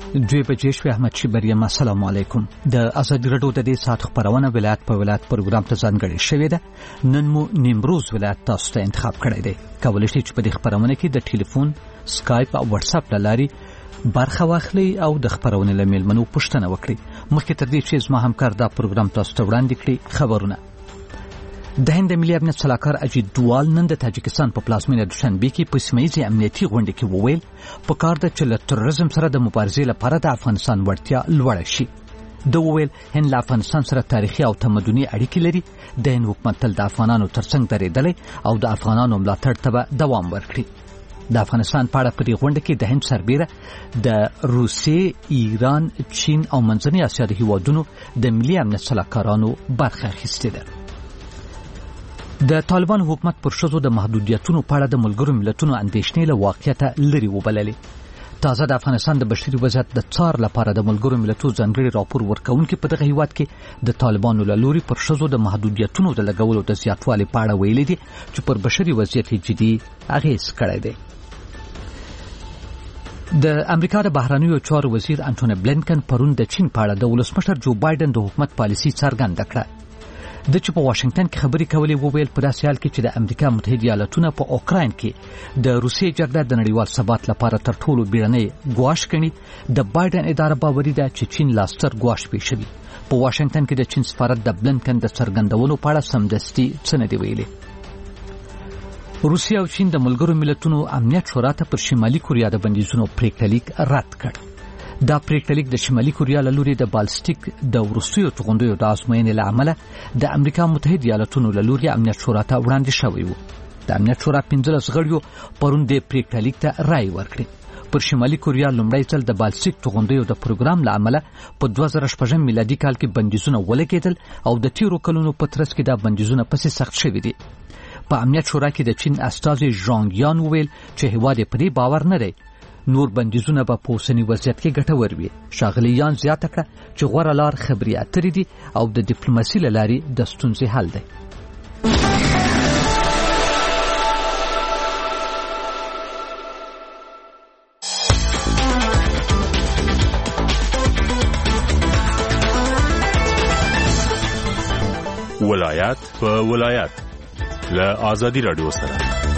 دوی بجې شوې. احمد شیبریم السلام علیکم. د ازادي راډیو د دې ساعت خبرونه ولایت په ولایت پروګرام ته ځانګړې شوې ده. نن مو نیمروز ولایت تاسو ته انتخاب کړی دی. کولی شئ چې په دې خبرونه کې د ټلیفون، سکایپ او واتس اپ له لارې برخه واخلئ او د خبرونې له میلمنو پوښتنه وکړئ. مخکې تر دې چې زما همکار دا پروګرام تاسو ته وړاندې کړي، خبرونه. د هند ملي امنیت سلاکار اجیت دووال نن د تاجکستان په پلازمینه دوشنبه کې په سیمه‌ییزې امنیتي غونډه کې وویل پکار ده چې له تروریزم سره د مبارزې لپاره د افغانستان وړتیا لوړه شي. د وویل هند له افغانستان سره تاریخي او تمدني اړیکې لري. د هند حکومت تل د افغانانو ترڅنګ درېدلی او د افغانانو ملاتړ ته به دوام ورکړي. د افغانستان په اړه په دې غونډه کې د هند سربیره د روسیې، ایران، چین او منځنۍ اسیا د هیوادونو د ملي امنیت سلاکارانو برخه اخیستې ده. د طالبان حکومت پر ښځو د محدودیتونو په اړه د ملګرو ملتونو اندېښنې له واقعیته لرې وبللې. تازه د افغانستان د بشري وضعیت د څار لپاره د ملګرو ملتونو ځانګړي راپور ورکوونکي په دغه هیواد کې د طالبانو له لوري پر ښځو د محدودیتونو د لګولو د زیاتوالي په اړه ویلي دي چې پر بشري وضعیت جدي اغېز کړی دی. د امریکا د بهرنیو چارو وزیر انټونی بلینکن پرون د چین په اړه د ولسمشر جو بایدن د حکومت پالیسي څرګنده کړه. د چې په واشنگټن کې خبرې کولې وویل په داسې حال کې چې د امریکا متحده ایالاتونه په اوکراین کې د روسیې جګړه د نړیوال ثبات لپاره تر ټولو بیړنۍ ګواښ ګڼي، د بایدن اداره باوري ده چې چین لا ستر ګواښ پیښوي. په واشنگټن کې د چین سفارت د بلینکن د څرګندونو په اړه سمدستي څه نه دی ویلي. روسیه او چین د ملګرو ملتونو امنیت شورا ته پر شمالي کوریا د بندیزونو پریکړه رد کړ. دا پریکړه د شمالي کوریا له لوري د بالستیک د وروستیو توغندیو د ازموینې له امله د امریکا متحده ایالاتونو له لوري امنیت شورا ته وړاندې شوی و. د امنیت شورا 15 غړیو پرون د پریکړه ته رائے ورکړه. پر شمالي کوریا لومړی ځل د بالستیک توغندیو د پروګرام له امله په 2016 میلادي کال کې بندیزونه ولګېدل او د تیرو کلونو په ترڅ کې دا بندیزونه پسې سخت شوي دي. په امنیت شورا کې د چین استازي ژانګ یان وویل چې هیواد یې په دې باور نه دی نور بندیزونه به په اوسني وضعیت کې ګټور وي. ښاغلي یان زیاته کړه چې غوره لار خبرې اترې دي او د ډیپلوماسي له لارې د ستونزې حل دی. ولایت په ولایت له ازادي راډیو سره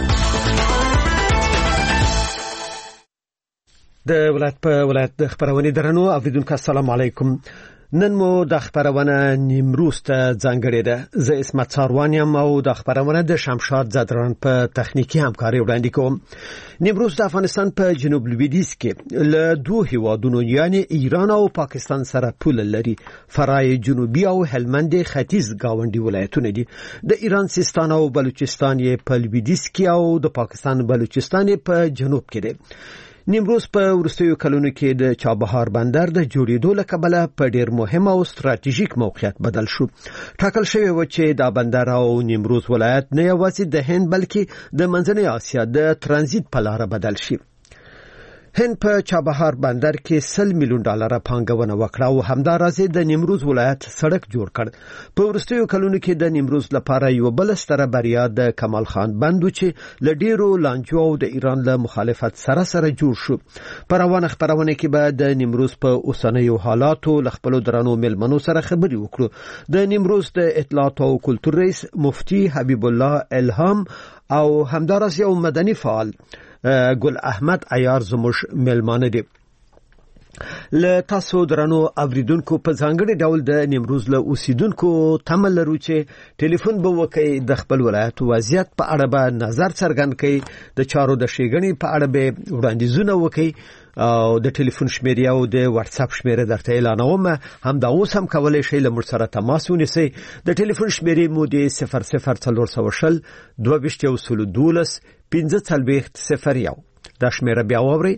د ولایت په ولایت د خبرونې درنو اوریدونکو السلام علیکم. نن مو د خبرونه نیمروز ته ځانګړې ده. زه اسمت ساروان یم او د خبرونه د شمشاد زدران په تخنیکی همکاري وړاندې کوم. نیمروز د افغانستان په جنوب لویدیځ کې له دوه هیوادونو یعنی ایران او پاکستان سره پوله لري. فرای جنوبي او هلمند ختیځ گاونډي ولایتونه دي. د ایران سیستان او بلوچستان یې په لویدیځ کې او د پاکستان بلوچستان یې په جنوب کې دي. نیمروز په وروستیو کلونو کې د چابهار بندر د جوړېدو له کبله په ډېر مهم او ستراتیژیک موقعیت بدل شو. ټاکل شوی و چې دا بندر او نیمروز ولایت نه یوازې د هند بلکې د منځنۍ اسیا د ترانزیت په لار بدل شي. هند په چابهار بندر کې 100 میلیون ډالر پانګونه وکړه او همدارسه د نیمروز ولایت سړک جوړ کړ. په وروستیو کلونو کې د نیمروز لپاره یو بل ستره بریا د کمال خان بند چې ل ډیرو لانجو او د ایران له مخالفت سره جوړ شو. په روانه خبرونه کې به د نیمروز په اوسنیو حالاتو ل خپل درنو ملمنو سره خبري وکړو. د نیمروز د اطلاعات او کلتور رئیس مفتی حبیب الله الهام او همدارسه یو مدني فعال ګل احمد عیار زموږ ملمانه دي. له تاسو درنو اوریدونکو په ځانګړي ډول د نیمروز له اوسیدونکو تمل لرو چې ټلیفون به وکړي د خپل ولایت وضعیت په اړه به نظر څرګند کړي، د چارو د ښېګڼې په اړه به وړاندیزونه وکړي او د ټلیفون شمیره او د واتس اپ شمیره درته اعلانوم. هم دا اوس هم کولای شئ له موږ سره تماس ونیسئ. د ټلیفون شمیره مو د 00420 22 1540 دا شمیره بیا ووري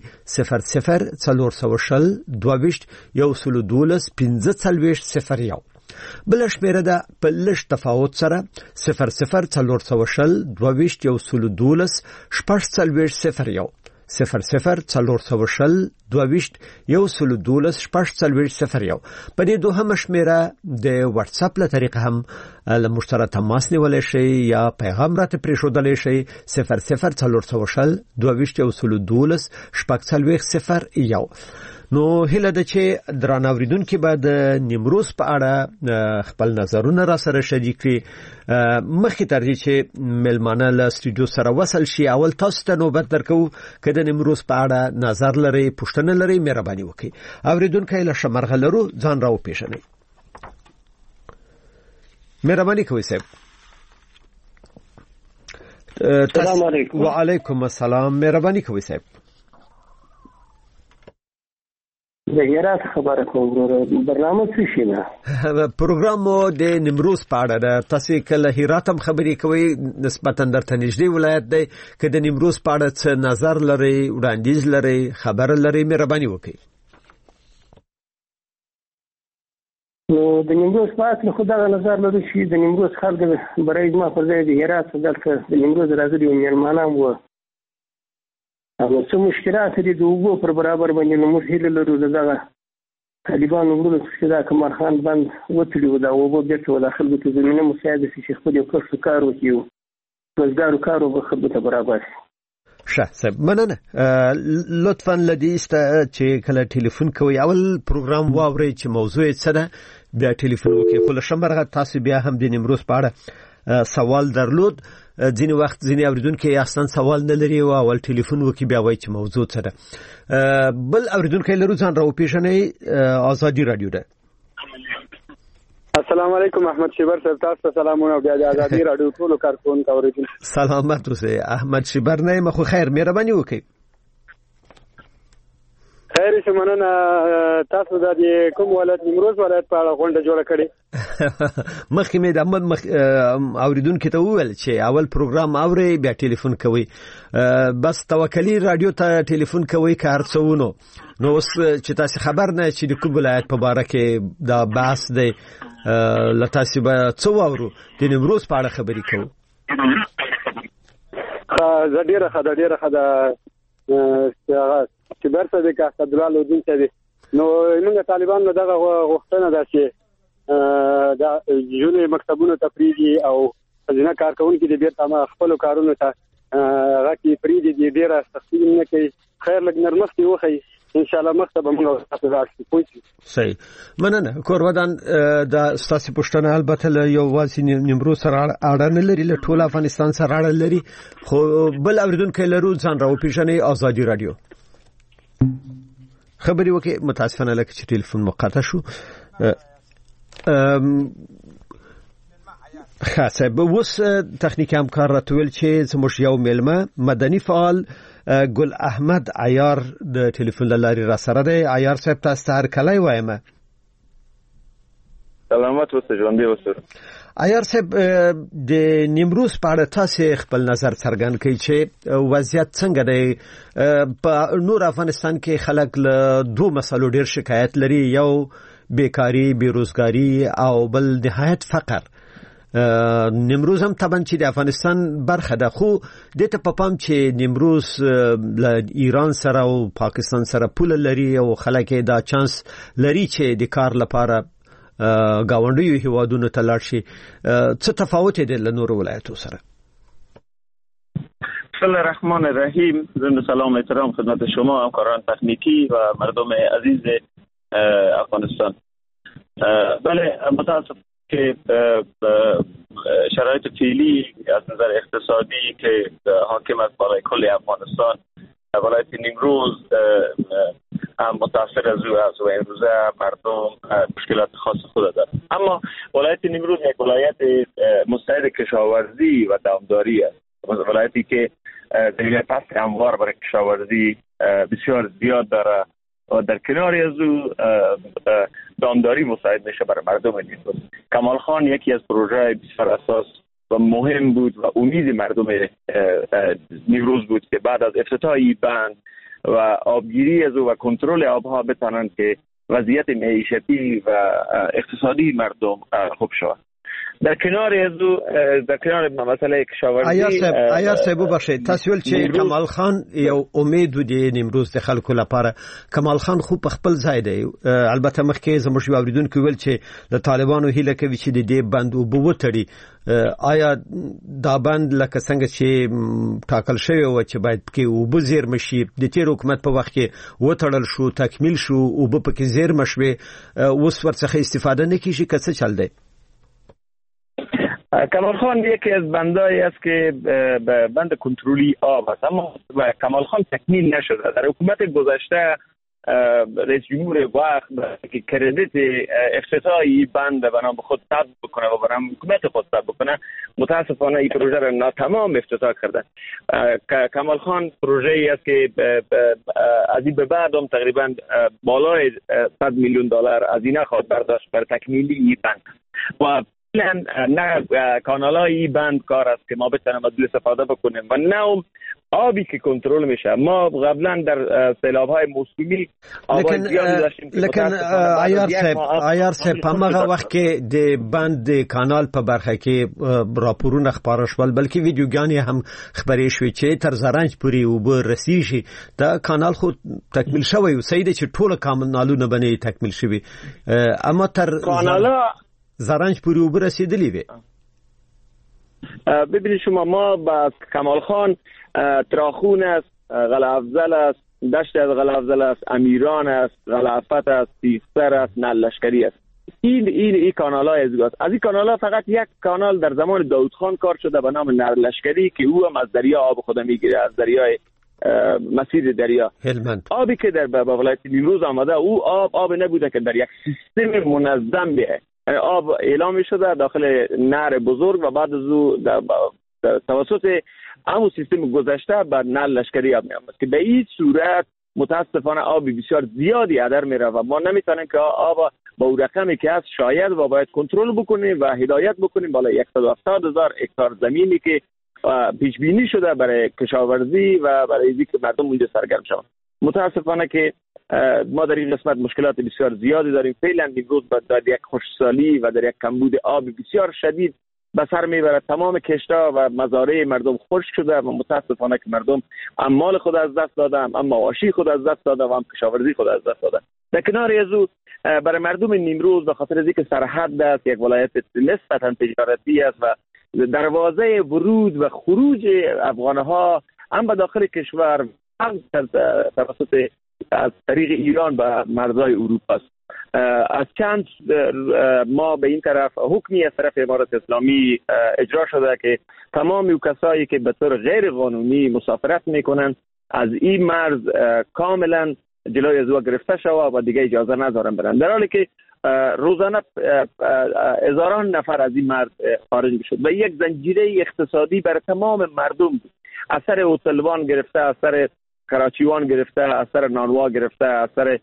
00420 22 1540. بل شمیره ده په لږ تفاوت سره 00420 22 1540 00420 22 په دې دوه شمیره د واتس اپ له طریقه هم له مشترک تماس نیولای شئ یا پیغام راته پرېښودلی شئ 00420 22 1540. نو هله د چې درناوریدونکو بعد نیمروز په اړه خپل نظرونه را سره شریک کړي مخکې تر دې چې ملمانه له سټوډیو سره وصل شي اول تاسو ته نوبت درکو کله نیمروز په اړه نظر لري پوښتنه لري مهرباني وکړئ اوریدونکو له شمرغه لرو ځان راو پیژنئ مهرباني کوئ صاحب السلام علیکم وعلیکم السلام مهرباني کوئ صاحب زهیرات خبره کوم برنامه څه شي نه پروګرام مو د نیمروز په اړه ده تاسو کله هرات هم خبرې کوي نسبتا درته نږدې ولایت دی که د نیمروز په اړه څه نظر لري وړاندیز لري خبر لري مهرباني وکړئ نو د نیمروز په اړه خو دا نظر لري چې د نیمروز خلک برای ما په ځای د هرات دلته د نیمروز راځي یو مېلمانه وو هغه څه مشکلات دي د وګو پر برابر باندې نو موږ هیله لرو دغه طالبان وګړو چې دا کمر خان بند وتلی دا وګو بیرته داخل به زمينه مساعده شي خپل یو کس کار وکيو وزګارو کارو به خدمت برابر شه صاحب مننه لطفا لدیست چې کله ټلیفون کوي اول پروګرام واوري چې موضوع څه ده بیا ټلیفون وکي خو شمرغه تاسو بیا هم د نیمروز په اړه سوال درلود ځینې وخت ځینې اوریدونکو اصلا سوال نه لري او اول ټلیفون وکي بیا وایي چې موضوع څه ده بل اوریدونکو لرو ځان راو پیژنئ آزادي رادیو ده السلام علیکم احمد شیبر صاحب تاسو سلامونه بیا د آزادي رادیو ټول کارکون اوریدل سلامت اوسئ احمد شیبر نه مخ خیر مهرباني وکړئ خیر شمننه تاسو د کوم ولایت نیمروز ولایت په اړه غونډه جوړه کړې مخکې مې د اوریدونکو ته وویل چې اول پروګرام اوري بیا ټلیفون کوي بس توکلی رادیو ته ټلیفون کوي کار څونو نو اوس چې تاسو خبر نه چې د کوم ولایت په اړه کې دا بحث دی لتاسو به څو اورو د نیمروز په اړه خبرې کوو ډیره خدا چې برسه د اسد الله لودین ته دي نو موږ طالبان دغه غوښتنه ده چې دا جونې مکتبونو تفریدي او ځینې کارکونکو دي بیرته خپل کارونو ته غاټي فریدي دي ډیره سختي نه کوي خیر لګ نرمختي وخی ان شاء الله مکتب موږ تاسو راځي پوهیږي صحیح مننه کورودان د ستاسو پښتنه البته یو واسي نیمروز سره اړه نه لري له ټول افغانستان سره اړه لري خو بل اوریدونکو لرو ځان راو پیژنئ آزادي رادیو خبري وکي متاسفانه لکه چې ټلیفون مقطع شو خاصه به وس تخنیکی همکار راتویل چې زموږ یو ملمه مدني فعال ګل احمد عیار د ټلیفون لاري را سره دی عیار صاحب تاسو هر کله وایم سلامات اوسئ ژوند دې اوسئ عیار صاحب د نیمروز په اړه تاسو خپل نظر څرګند کړئ چې وضعیت څنګه دی په نور افغانستان کې خلک له دوه مسلو ډیر شکایت لري یو بیکاری بیروزګاری او بل نهایت فقر نیمروز هم طبعا چې د افغانستان برخه ده خو د ته په پام چې نیمروز له ایران سره او پاکستان سره پول لري او خلک دا چانس لري چې د کار لپاره گاونډیو هیوادونو ته لاړ شي څه تفاوت دی له نورو ولایتو سره بسم الله الرحمن الرحیم ضمن سلام احترام خدمت شما همکاران تکنیکی و مردم عزیز افغانستان بله متاسف که شرایط فعلی از نظر اقتصادی که حاکم است برای کل افغانستان ولایت نیمروز هم متاثر از او امروزه مردم مشکلات خاص خود دارد اما ولایت نیمروز یک ولایت مستعد کشاورزی و دامداری است ولایتی که در پس هموار برای کشاورزی بسیار زیاد داره و در کنار از او دامداری مساعد میشه برای مردم نیمروز کمال خان یکی از پروژه بسیار اساس و مهم بود و امید مردم نیمروز بود که بعد از افتتاح بند و آبگیری از او و کنترل آبها بتوانند که وضعیت معیشتی و اقتصادی مردم خوب شود در کنار مسئله کشاورزی آیا صاحب بخشید تاسو ول چې کمال خان یو امید ودی نیمروز د خلکو لپاره کمال خان خو په خپل ځای دی البته مخکې زموږ اوریدونکو ویل چې د طالبانو هیله کوي چې د دې بند وبوتړي آیا دا بند لکه څنګه چې ټاکل شوی و چې باید کې وبزیر مشي د تیر حکومت په وخت کې وټړل شو تکمیل شو او په کې زیر مشوي اوس ورڅخه استفاده نه کیږي که څه چل دی کمال خان یکی از بندایی است که بند کنترلی آب است اما کمال خان تکمیل نشده در حکومت گذشته رئیس جمهور وقت که کردیت افتتاحی بند بنا به خود ثبت بکنه و برای حکومت خود ثبت بکنه متاسفانه این پروژه را ناتمام افتتاح کرده. کمال خان پروژه ای است که از این به بعد هم تقریبا بالای 100 میلیون دلار هزینه خواهد برداشت برای تکمیلی این بند و نه کانالای بند کار است که ما بتونیم از دل استفاده بکنیم و نه آبی که کنترل میشه. ما قبلا در سیلاب‌های موسمی آبای زیادی داشتیم لیکن عیار صاحب په هغه وخت کې د بند کانال په برخه کې راپورونه خبره شول بلکې ویډیوګانې هم خبرې شوې چې تر زرنج پورې وب رسیږي دا کانال خو تکمیل شوی و سیده چې ټول کانالونه باندې تکمیل شوی اما تر کانالا زرنج پوری او برسیدلی وی. ببینید شما ما با کمال خان تراخون است، قلعه افضل است، دشت از قلعه افضل است، امیران است، قلعه‌افت است، سیستر است، نل لشکری است. این کانال‌های است. از این کانال‌ها فقط یک کانال در زمان داود خان کار شده به نام نل لشکری که او هم از دریا آب خود میگیره، از دریای مسیر دریا هلمند. آبی که در ولایت نیمروز آمده او آب نبوده که در یک سیستم منظم بیه. یعنی آب اعلام شده داخل نهر بزرگ و بعد از او توسط همون سیستم گذشته به نل لشکری آب میآمد که به این صورت متاسفانه آب بسیار زیادی هدر میره و ما نمیتونیم که آب با اون رقمی که هست شاید و باید کنترل بکنیم و هدایت بکنیم بالای 170,000 هکتار زمینی که پیش بینی شده برای کشاورزی و برای اینکه مردم اونجا سرگرم شوند. متاسفانه که ما در این قسمت مشکلات بسیار زیادی داریم. فعلا امروز در یک خشکسالی و در یک کمبود آب بسیار شدید به سر میبرد. تمام کشت‌ها و مزارع مردم خشک شده و متاسفانه که مردم اموال خود از دست دادن، اما مواشی خود از دست دادن و هم کشاورزی خود از دست دادن. در کنار از او برای مردم نیمروز به خاطر اینکه سرحد است، یک ولایت نسبتاً تجارتی است و دروازه ورود و خروج افغان‌ها هم به داخل کشور هم توسط از طریق ایران به مرزهای اروپا است. از چند ما به این طرف حکمی از طرف امارات اسلامی اجرا شده که تمام کسایی که به طور غیر قانونی مسافرت میکنند از این مرز کاملا جلوی از او گرفته شود و دیگه اجازه ندارن برن، در حالی که روزانه هزاران نفر از این مرز خارج میشد و یک زنجیره اقتصادی برای تمام مردم بود. از سر هتلوان گرفته، از سر کراچیوان گرفته، از سر نانوا گرفته، از سر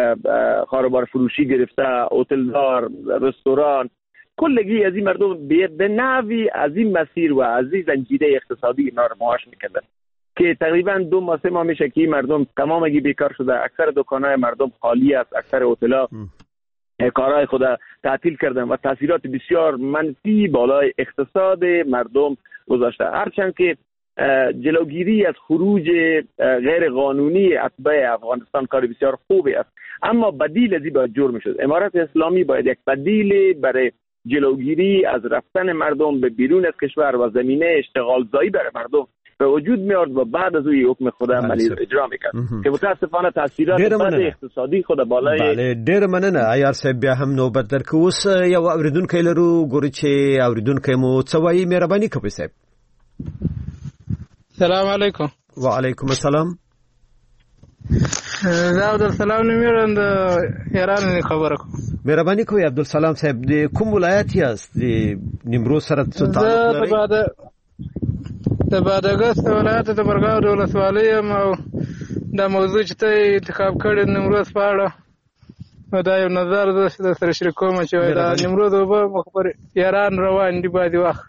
خاربار فروشی گرفته، هتلدار، رستوران، کلگی از این مردم به نحوی از این مسیر و از این زنجیره اقتصادی اینا رو معاش میکردن که تقریبا 2 ماه میشه که مردم تمامگی بیکار شده. اکثر دکانهای مردم خالی است، اکثر هتل‌ها کارهای خود تعطیل کردن و تاثیرات بسیار منفی بالای اقتصاد مردم گذاشته. هرچند که جلوگیری از خروج غیر قانونی اتباع افغانستان کار بسیار خوبی است، اما بدیل از این باید جور میشد. امارات اسلامی باید یک بدیل برای جلوگیری از رفتن مردم به بیرون از کشور و زمینه اشتغال زایی برای مردم به وجود میارد و بعد از اون حکم خود عملی اجرا میکرد که متاسفانه تاثیرات بد اقتصادی خود بالای. بله ډیر مننه عیار صاحب. بیا هم نوبت درکو. اوس یو اوریدونکو لرو ګوري چې اوریدونکو مو څه وایي. مهرباني کوئ صاحب. السلام علیکم. وعلیکم السلام. زه عبدالسلام نمیرم د ایران خبره کوم. مهرباني کوئ عبدالسلام صاحب. د کوم ولایت یاست؟ د نیمروز سره څه تعلق لري؟ د بادغیس ولایت د برګاو د ولسوالۍ یم او دا موضوع چې ته انتخاب کړې نیمروز په اړه دا یو نظر زه سره شریکوم چې دا نیمروز اوبه مخبر ایران روان دي بعد وخت.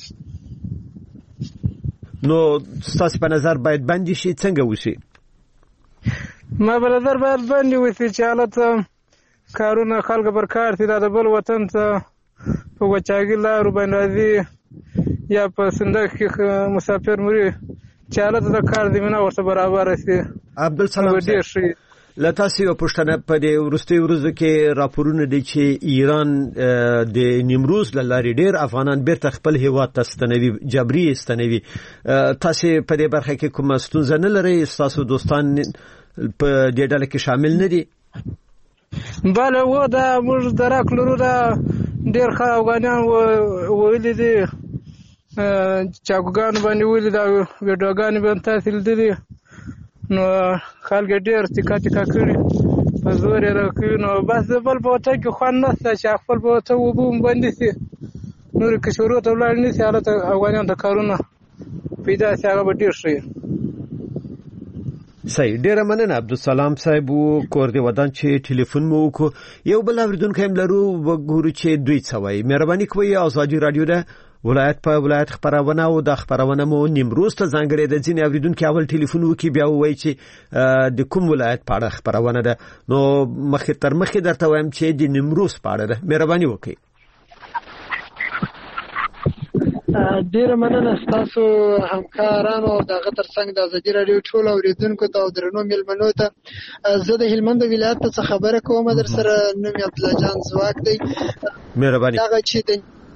نو ستاسو په نظر باید بندي شي څنګه وشي؟ ما په نظر باید بندي وشي چې حالت کارونه خلک پر کار دي د بل وطن ته په وچاګي لارو باندې راځي یا په صندوق کې مسافر مري چې حالت د کار زمینه ورته برابر شي. عبدالسلام صاحب لتاسو یو پښتنه په دې ورستي ورځو کې راپورونه دي چې ایران د نیمروز لاري ډیر افغانان بیرته خپل هیواد ته ستنوي جبري ستنوي. تاسو په دې برخه کې کوم ستونزه نه لرئ؟ تاسو دوستان په دې ډله کې شامل نه دي؟ بله و دا موږ درک لرو دا ډیر ښه افغانان ویلي دي چاګوګان باندې ویلي دا ویډیوګانې باندې تاسو لیدلي نو خلک ډېر ټیکا کړي په زور یې راکوي نو بس د بل په وطن کې خوند نشته چې خپل په وطن اوبه هم بندې شي نورې که شروع ته ولاړ نه شي هلته افغانیانو ته کارونه پیدا شي هغه به ډېر ښه وي. صحیح ډیره مننه عبدالسلام صاحب کور دی ودان چې ټلیفون مو وکړو. یو بل اوریدونکی هم لرو وګورو چې دوی څه وایي. مهرباني کوئ ازادي رادیو ده ولایت په ولایت خبرونه او د خبرونه مو نیمروز ته ځانګړي د ځینې اوریدونکو اول ټلیفون وکي بیا وایي چې د کوم ولایت په اړه خبرونه ده نو مخې تر مخې درته وایم چې د نیمروز په اړه ده. مهرباني وکړئ. ډیره مننه ستاسو همکارانو او دغه ترڅنګ د ازادي رادیو ټول اوریدونکو ته او درنو میلمنو ته. زه د هلمند ولایت څخه خبره کوم. در سره نوم یې عبدالله جان ځواک دی. مهرباني. هغه چې د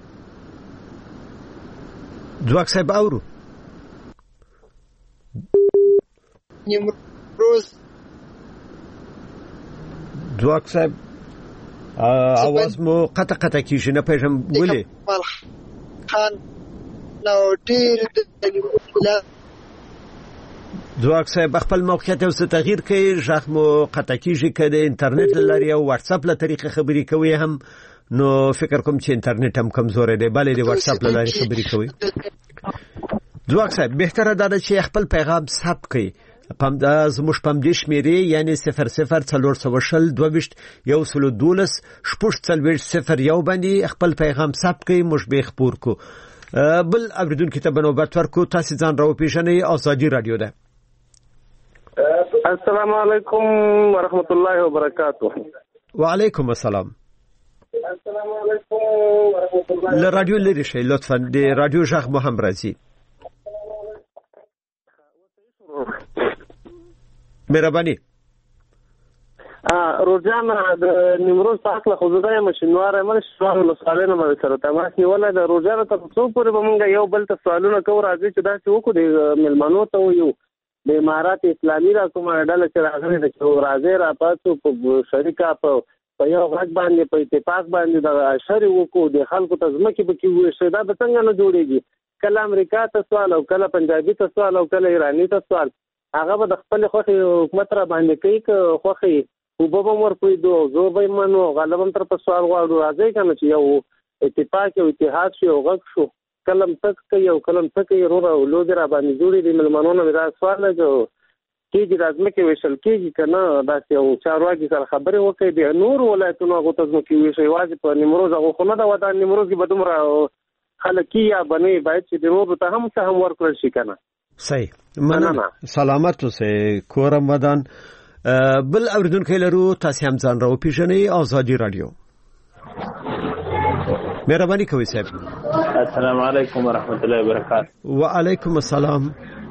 ځواک صاحب اورو نیمروز ځواک صاحب आवाज مو قطع کیږي نه پېژم ولې خان نو ډیر ځواک صاحب خپل موقعیت او تغییر کوي ژغ مو قطع کیږي کله انټرنیټ لري او واتس اپ له طریقې خبري کوي هم نو فکر کوم چې انټرنیټ هم کمزور دی بلې د واتس اپ لاري خبري کوي. ځواک صاحب بهتره ده چې خپل پیغام ثبت کړئ. پم د زموږ پم دې شمیرې یعنی 00 412 0 باندې خپل پیغام ثبت کړئ موږ به خبر کو. بل اوریدونکو ته بنوبت ورکو. تاسو ځان راو پیژنئ. ازادي رادیو ده. السلام علیکم ورحمت الله وبرکاته. وعلیکم السلام. السلام علیکم ورحمت الله. له رادیو لري شي لطفا د رادیو ژغ مو هم راځي. مهرباني. روزان د نیمروز په خپل خوځدای مشنواره مل شوار له سوالونو مې سره تماس نیولای د روزان ته څو پورې به مونږ یو بل ته سوالونه کوو راځي چې دا څه وکړو د ملمنو ته یو د امارات اسلامي را کومه ډله چې راغلي د راځي را پاتو په شریکه په یو غږ باندې په اتفاق باندې د اشر وکړو د خلکو ته ځمکې به کې وشي دا به څنګه نه جوړيږي. کله امریکا ته سوال او کله پنجابي ته سوال او کله ایرانی ته سوال هغه به د خپل خوخي حکومت را باندې کوي که خوخي وبو مور پویدو زو به منو غالبا تر په سوال غواړو راځي کنه چې یو اتفاق او اتحاد شي او غږ شو کلم تک کوي او کلم تک یې رورا لوګ را باندې جوړي د ملمنونو دا سوال نه جو کېږي راځم کې وشل کېږي کنه دا چې چارواکي سره خبرې وکړي د نور ولایتونو غوته ځکه وشي واجب په نیمروز هغه خو نه دا ودا نیمروز کې بدومره خلک یا بنې باید چې د نور ته هم څه هم ورکړل شي کنه. صحیح مننه. سلامت اوسئ. کورم ودان. بل اوریدونکو لرو. تاسو هم ځان راو پیژنئ. ازادي رادیو. مهرباني کوئ صاحب. السلام علیکم ورحمت الله وبرکاته. وعلیکم السلام.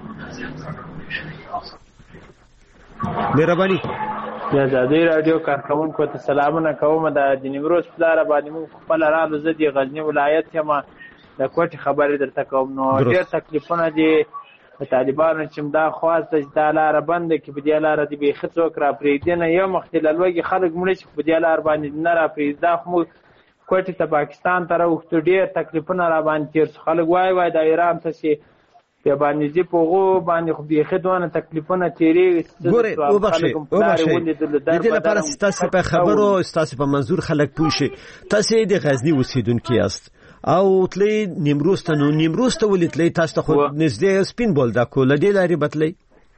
مهرباني. یا د دې رادیو کارکونکو ته سلامونه کوم. د نیمروز په لار باندې مو خپل رالو زه د غزنی ولایت یم د کوټي خبرې درته کوم. نو ډېر تکلیفونه دي طالبانو چې دا خواسته چې دا لار بند کې په دې لار دی به خطر را پریدنه یو مختلفوي خلک مړي چې په دې لار باندې نه را پریدا خو کوټي ته پاکستان ته راوخته ډېر تکلیفونه را باندې تیر خلک وای د ایران ته شي په باندې چې پوغو باندې خو به خدونه تکلیفونه تیری ګوره او بخښي د دې لپاره ستاسو په خبرو ستاسو په منظور خلک پوښي. تاسو د غزنی اوسیدونکو یاست او تلی نیمروز ته نو نیمروز ته ولې تاسو خو نږدې سپین بولدا کول دی لري بتلی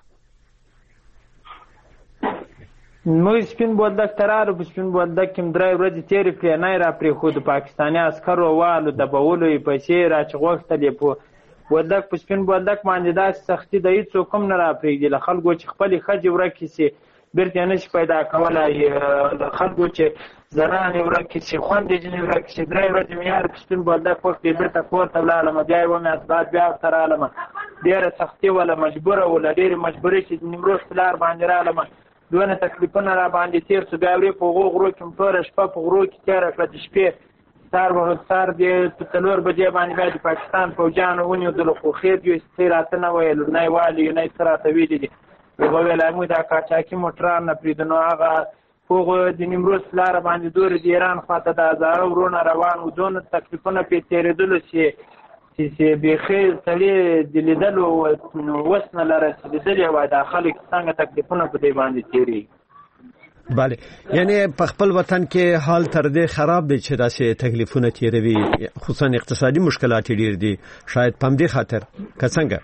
نو سپین بولدک ترارو په سپین بولدک کې درې ورځې تیرې کړې نه را پرې خو د پاکستاني عسکرو والو د بولو په شی را چغوختلې په بولدک په سپین بولدک باندې دا سختي د هیڅ کوم نه را پرېږدي له خلکو چې خپل خځې ورکې سي بیرته نشي پیدا کولای. خلکو چې زنانې ورکې شي، خویندې جینې ورکې شي، 3 ورځې مې یار په سپین بولدک وخت کې بیرته کور ته ولاړم، بیا یې ومې اسبات بیا ورته رالم. ډېره سختي وله، مجبوره وله، ډېرې مجبورې چې د نیمروز پلار باندې رالم. دونه تکلیفونه را باندې تېر شو. بیا ورې په هغو غرو کې م ټوله شپه په غرو کې تېره کړه. د شپې سهار دې په 4 بجې باندې بیا د پاکستان پوځیانو ونیولو، خو خیر یې څه راته نه ویل، نه یې والي نه یې څه راته ویلي دي. هغه ویل موږ دا قاچاقي موټران نه پرېږدو. نو هغه هغو د نیمروز لاره باندې دورې د ایران خواته د هزاره ورونه روان وو. دونه تکلیفونه پرې تېرېدلو چې بیخي سړي د لیدلو وس نه لره چې لیدلې وای دا خلک څنګه تکلیفونه په دې باندې تېرېږي. بله، یعنی په خپل وطن کې حال تر دې خراب دی چې داسې تکلیفونه تېروي، خصوصا اقتصادي مشکلات ډېر دي، شاید په همدې خاطر که څنګه؟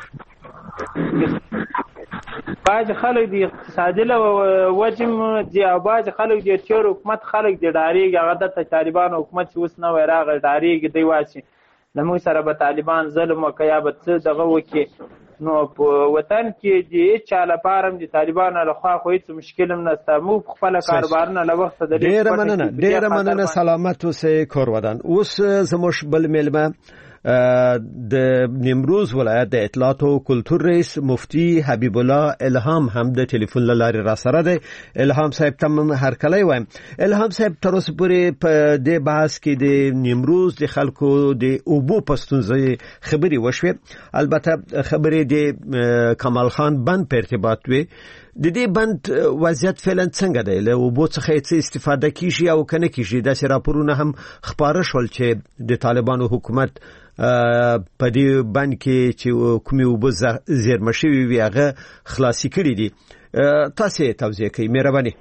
بعض خلک د اقتصادي له وجې دي او بعض خلک د تېر حکومت خلک دي ډارېږي. هغه دلته طالبان حکومت چې اوس نوی راغی ډارېږي، دی وایي چې له موږ سره به طالبان ظلم وکړي یا به څه دغه وکړي. نو په وطن کې د هېچا لپاره هم د طالبانو لخوا خو هېڅ مشکل هم نشته. موږ په خپله کاروبارونه له وخته د ډېره مننه، سلامت اوسئ کور ودان. اوس زموږ بل میلمه د نیمروز ولایت د اطلاعات او کلتور رئیس مفتی حبیب الله الهام هم د ټلیفون لارې را سره دی. الهام صاحب ته هرکلی وایم. الهام صاحب تر اوسه پورې په دې بحث کې د نیمروز د خلکو د اوبو په ستونزې خبرې وشوې، البته خبرې د کمال خان بند په ارتباط وي. د دې بند وضعیت فعلا څنګه دی؟ له اوبو څخه څه استفاده کیږي او کنه کیږي؟ داسې راپورونه هم خپاره شول چې د طالبانو حکومت په دې بند کې چې کومې اوبه زیرمه شوي وي هغه خلاصي کړي دي. تاسو توضیح کوئ مهرباني.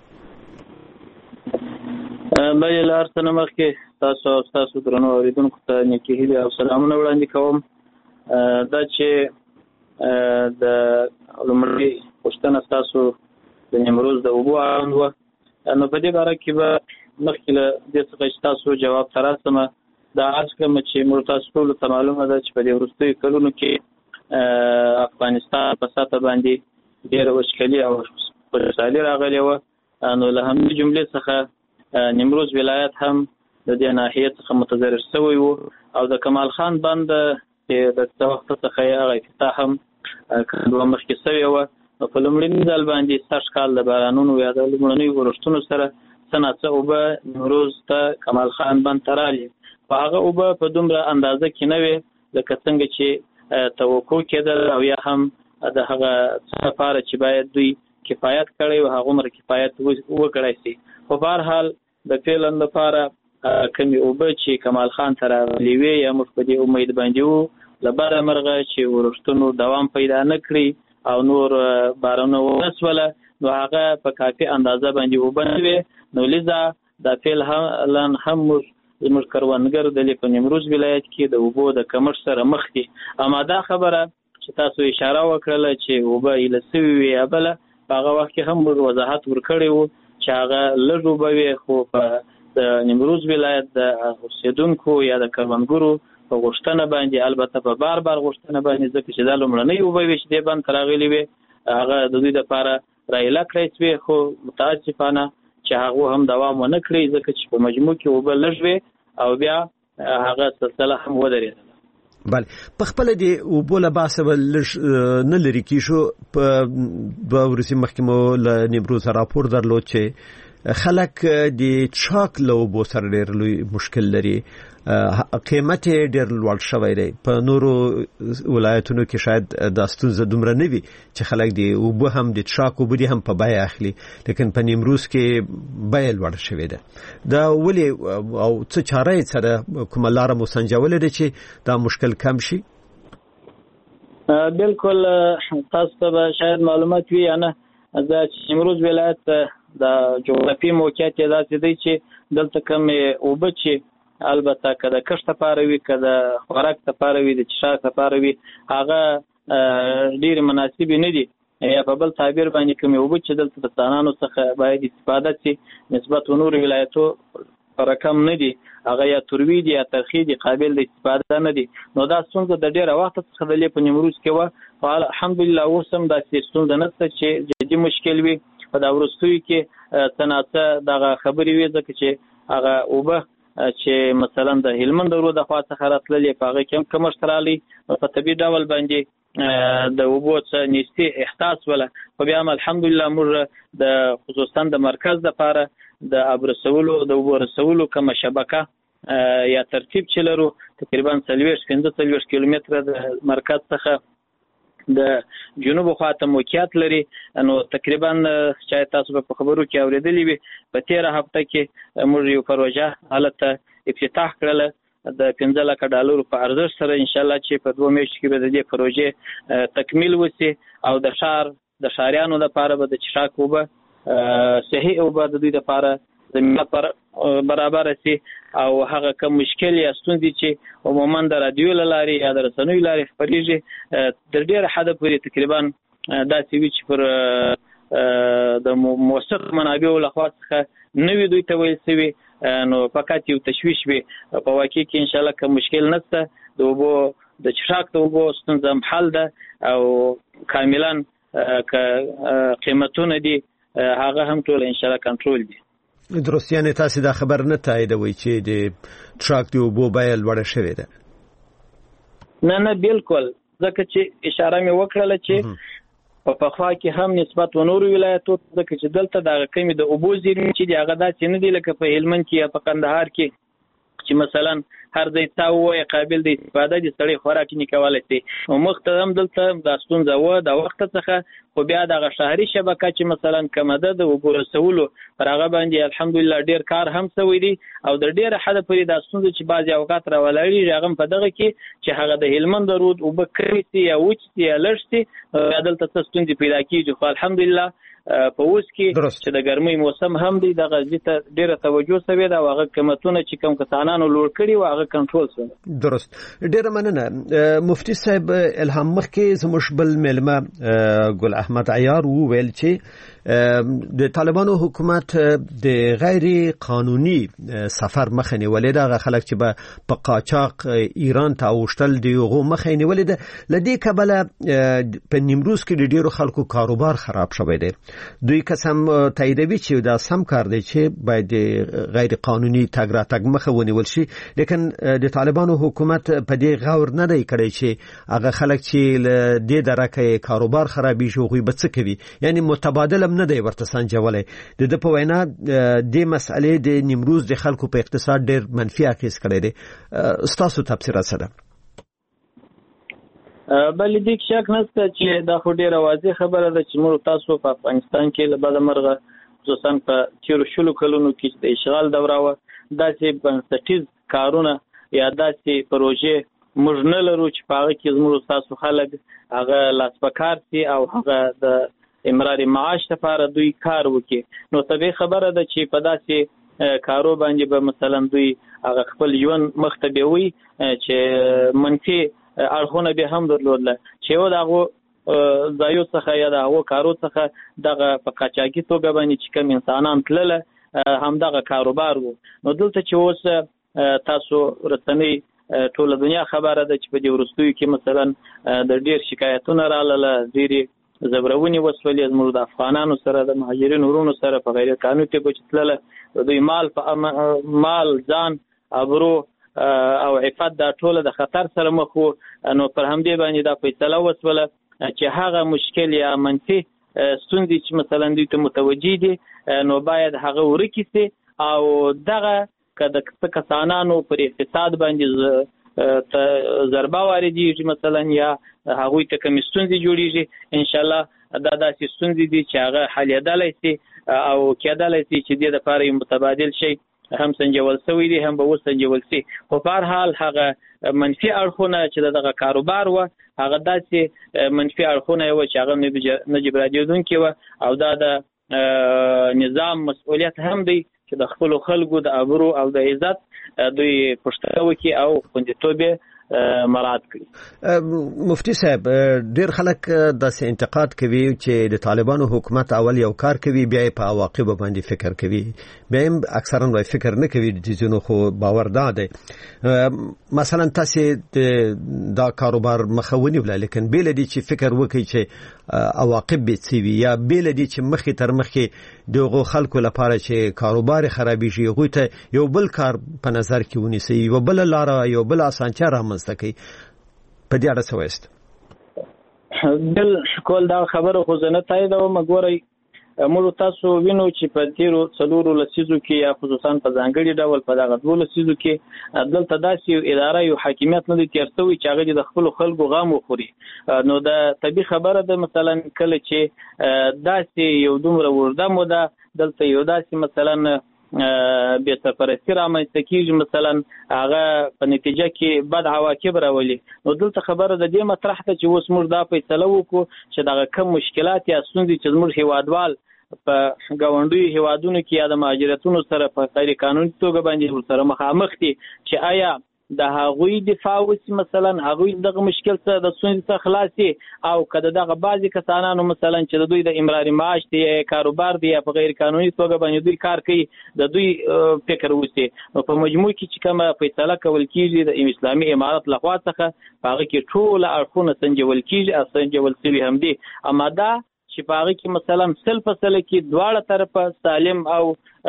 بله له هر څه نه مخکې تاسو درنو اورېدونکو ته نیکې هیلې او سلامونه وړاندې کوم. دا چې د لومړۍ پوښتنه ستاسو د نیمروز د اوبو اړوند وه، نو په دې باره کې به مخکې له دې څخه چې تاسو جواب ته راسم دا عرض کړم چې موږ تاسو ټولو ته معلومه ده چې په دې وروستیو کلونو کې افغانستان په سطحه باندې ډېره وچکالي او خوشحالي راغلې وه. نو له همدې جملې څخه نیمروز ولایت هم د دې ناحیې څخه متضرر شوی و او د کمال خان بند چې د څه وخت څخه یې هغه افتتاح هم کړو مخکې شوې وه. په لومړني ځل باندې سږ کال د بارانونو یا د لومړنیو ورښتونو سره څه ناڅه اوبه نیمروز ته کمال خان بند ته رالې، خو هغه اوبه په دومره اندازه کې نه وې لکه څنګه چې توقع کېدل او یا هم د هغه څه لپاره چې باید دوی کفایت کړی و هغومره کفایت وکړی شي. خو په هر حال د فعلا لپاره کمې اوبه چې کمال خان ته راغلې وې یا موږ په دې امید باندې وو له بده مرغه چې ورښتونو دوام پیدا نه کړي او نور بارانونه ونه شوله، نو هغه په کافي اندازه باندې اوبه نه وې. نو لذا دا فعلا هم زموږ کروندګر د په نیمروز ولایت کې د اوبو د کمښت سره مخ دي. اما دا خبره چې تاسو اشاره وکړله چې اوبه ایله سوي وي یا بله، په هغه وخت کې هم موږ وضاحت ورکړی وو چې هغه لږ اوبه وي، خو په د نیمروز ولایت د اوسېدونکو یا د کروندګرو په غوښتنه باندې، البته په بار غوښتنه باندې، ځکه چې دا لومړنۍ اوبه وې چې دې بند ته راغلې وې هغه د دوی دپاره رایله کړی شوې، خو متاسفانه چې هغو هم دوام ونه کړی ځکه چې په مجموع کې اوبه لږ وې او بیا هغه سلسله هم ودرېدله. بله، په خپله د اوبو له بحثه به نه لرې کېږو. په دوه ورځې مخکې مو له نیمروز راپور درلود چې خلک د چاک له اوبو سره ډېر لوی مشکل لري، قیمت یې ډېر لوړ شوی دی. په نورو ولایتونو کې شاید دا ستونزه دومره نه وي چې خلک د اوبه هم د چاک اوبه دي هم په بیه اخلي، لیکن په نیمروز کې بیه لوړ شوې ده. دا ولې او څه چاره یې سره کومه لاره مو سنجولې ده چې دا مشکل کم شي؟ بالکل تاسو ته به شاید معلومات وي یا نه، دا چې نیمروز ولایت د جغرافي موقعیت یې داسې دی چې دلته کمې اوبه چې البته که د کښت لپاره وي که د خوراک لپاره وي د څښاک لپاره وي هغه ډېرې مناسبې نه دي، یا په بل تعبیر باندې کمې اوبه چې دلته د ځوانانو څخه باید استفاده شي نسبت و نورو ولایتو رقم نه دي، هغه یا تروي دي یا ترخی دي، قابل د استفاده نه دي. نو دا ستونزه د ډېره وخته څخه د په نیمروز کې وه، خو الحمدلله اوس هم داسې ستونزه نشته چې جدي مشکل وي. په دا وروستیو کې څه ناڅه دغه خبرې وې ځکه چې هغه اوبه چې مثلا د هلمند درو د خوا څخه راتللې په هغه کې هم کمښت راغلی په طبیعي ډول باندې د اوبو څه نیستي احساس ولا خو بیا هم الحمدلله موږ د خصوصا د مرکز لپاره د آب رسولو د اوبو رسولو کومه شبکه یا ترتیب چې لرو تقریبا 40-45 کیلومتره د مرکز څخه د جنوب خواته موقعیت لري نو تقریبا چې تاسو په خبرو کې اوریدلې وي په 13 هفته کې موږ یو پروژه حالت افتتاح کړل د $15,00,000 په ارزښت سره ان شاء الله چې په 2 میاشتو کې به د دې پروژې تکمیل وشي او د شاریانو لپاره به د چشاک اوبه صحیح اوبه د دوی لپاره زمینه برابر شي او هغه کوم مشکل یا ستونزې چې عموما د رادیو لارې یا د رسنیو لارې خپرېږي د ډېر حد پورې تقریبا داسې وي چې پر د موثق منابعو لخوا څخه نوي دوی ته ویل شوي نو فقط یو تشویش وي په واقع کې ان شاء الله کوم مشکل نشته د اوبو د چشاک د اوبو ستونزه هم حل ده او کاملا قیمتونه دي هغه هم ټول ان شاء الله کنټرول دي. درست یعنی تاسو دا خبر نه تاییدوي چې د ټراک دی اوبو بیه لوړه شوې ده؟ نه بالکل ځکه چې اشاره مې وکړله چې په پخوا کې هم نسبت و نورو ولایتو ځکه چې دلته د کمی د اوبو زیرمې چې دی هغه داسې نه دي لکه په هلمند کې یا په قندهار کې چې مثلا هر ځای تاوه قابل د استفاده دي سړی خوراک نه کولای شي او مختم دلته د ستونزه و د وخت څخه خو بیا د شهري شبکه چې مثلا کمده د اوبو رسولو پر هغه باندې الحمدلله ډیر کار هم شوی دی او د ډیر حد پورې د ستونزه چې بعضی اوقات راولړي هغه په دغه کې چې هغه د هلمند رود او بکريتي یا وچتي یا لړشتي دلته ستونزې پیدا کیږي خو الحمدلله په اوس کې چې د ګرمۍ موسم هم دی د غزې ته ډیره توجه شوی دا هغه قیمتونه چې کوم کسانانو لوړ کړي او هغه کنټرول شوی. درست ډیره مننه مفتي صاحب. الهام مخکې زموږ بل ملما ګل احمد عیار وویل چې د طالبانو حکومت د غیر قانوني سفر مخه نیولې ده خلک چې په قاچاق ایران ته اوشتل دی غو مخه نیولې ده لدې کبله په نیمروز کې ډیرو خلکو کاروبار خراب شوی دی دوی قسم تاییدوي چې دا سم کار دی چې باید غیر قانوني تګ راتګ مخه ونیول شي لیکن د طالبانو حکومت په دې غور نه دی کړی چې هغه خلک چې د درکه کاروبار خرابې شو غوي بڅ کوي یعنی متبادل نه دی ورته سنجولې د په وینا د مسئلې د نیمروز د خلکو په اقتصاد ډېر منفي اغیز کړی دی ستاسو تفسیر سره؟ بل دې شک نشته چې دا خو ډېره واضح خبره ده چې موږ تاسو په افغانستان کې له بده مرغه خصوصا په 13 کلونو کې د اشغال دوره و داسې بنسټیز کارونه یا داسې پروژې موږ نه لرو چې په هغه کې زموږ تاسو خلک هغه لاسپکار سي او هغه د امرار معاش لپاره دوی کار وکړي نو طبيعي خبره ده چې په داسې کارو باندې به مثلا دوی هغه خپل ژوند مختبوي چې منفي اړخونه به هم درلودل چې یو دغه ځایو څخه یا دغه کارو څخه دغه په قاچاقي توګه باندې چې کوم انسانان تلله هم دغه کاروبار وو نو دلته چې اوس تاسو رسنۍ ټول دنیا خبره ده چې په دې ورستوي کې مثلا د ډیر شکایتونه رااله ډیری زبرونی وسولې زموږ د افغانانو سره د مهاجرینو ورونو سره په غیر قانوني توګه چتلله دوی مال ځان ابرو او عفت د ټوله د خطر سره مخ وو نو پر همدې باندې دا فیصله وسوله چې هغه مشکل یا منفي ستونزې چې مثلا دوی ته متوجي دي نو باید هغه ورکیسي او دغه کده کسانانو پر اقتصاد باندې ضربه واردېږي مثلا یا هغوی ته کوم ستونزې جوړیږي ان شاء الله دا داسې ستونزې دي چې هغه حلیدلای شي او کېدلای شي چې د لپاره یو متبادل شي هم سنجول شوی دي هم به وسنجول شي خو په هر حال هغه منفي اړخونه چې دغه کاروبار و هغه داسې منفي اړخونه و چې هغه نه جبرانېدونکي و او دا د نظام مسؤلیت هم دی چې د خپل خلکو د ابرو او د عزت دوی پښتنه وکي او خوندیتوب مراعات کړي. مفتی صاحب ډیر خلک د انتقاد کوي چې د طالبانو حکومت اول یو کار کوي بیا په عواقب باندې فکر کوي، بیا هم اکثرا وای فکر نه کوي د جنو خو باور داده مثلا تاسو دا کاروبار مخاوني ولا لیکن بیل دي چې فکر وکړي چې عواقب به څه وي یا بیل دي چې مخې تر مخې دغه خلکو لپاره چې کاروبار خرابې شي غوي ته یو بل کار په نظر کې ونیسي یو بل لار یو بل اسانچا رامنځته کوي. په دې اړه څه وایست؟ بالکل دا خبره خو زه نه تاییدوم. ګورئ موږ تاسو وینو چې په تیرو څلورو لسیزو کې یا خصوصا په ځانګړي ډول په دغه دوه لسیزو کې دلته داسې یو اداره یو حاکمیت نه دی تیر شوی چې هغه د خپل خلکو غم وخوري. نو دا طبي خبره ده مثلا کله چې داسې یو دومره ورده موده دلته یو داسې مثلا بیا سرپرستی رامنځته کېږي مثلا هغه په نتیجه کې بد عواقب راولي. نو دلته خبره د دې مطرح ده چې اوس موږ دا فیصله وکړو چې دغه کم مشکلات یا ستونزې چې زموږ هیوادوال په ګاونډیو هیوادونو کې یا د مهاجرتونو سره په غیر قانوني توګه باندې ورسره مخامخ دي چې آیا د هغوی دفاع وسی مثلا هغوی دغه مشکل څخه د ستونزې څخه خلاصي او کله دغه بعضی کسانانو مثلا چې د دوی د امراري معاش دی کاروبار دی یا په غیر قانوني توګه باندې دوی کار کوي د دوی فکر وسی. نو په مجموع کې چې کومه فیصله کول کیږي د اسلامي امارت لخوا څخه هغه کې ټول اړخونه سنجول کیږي او سنجول شوي هم دي. اما دا چې په هغه کې مثلا سل فصله کې دواړه طرفه سالم او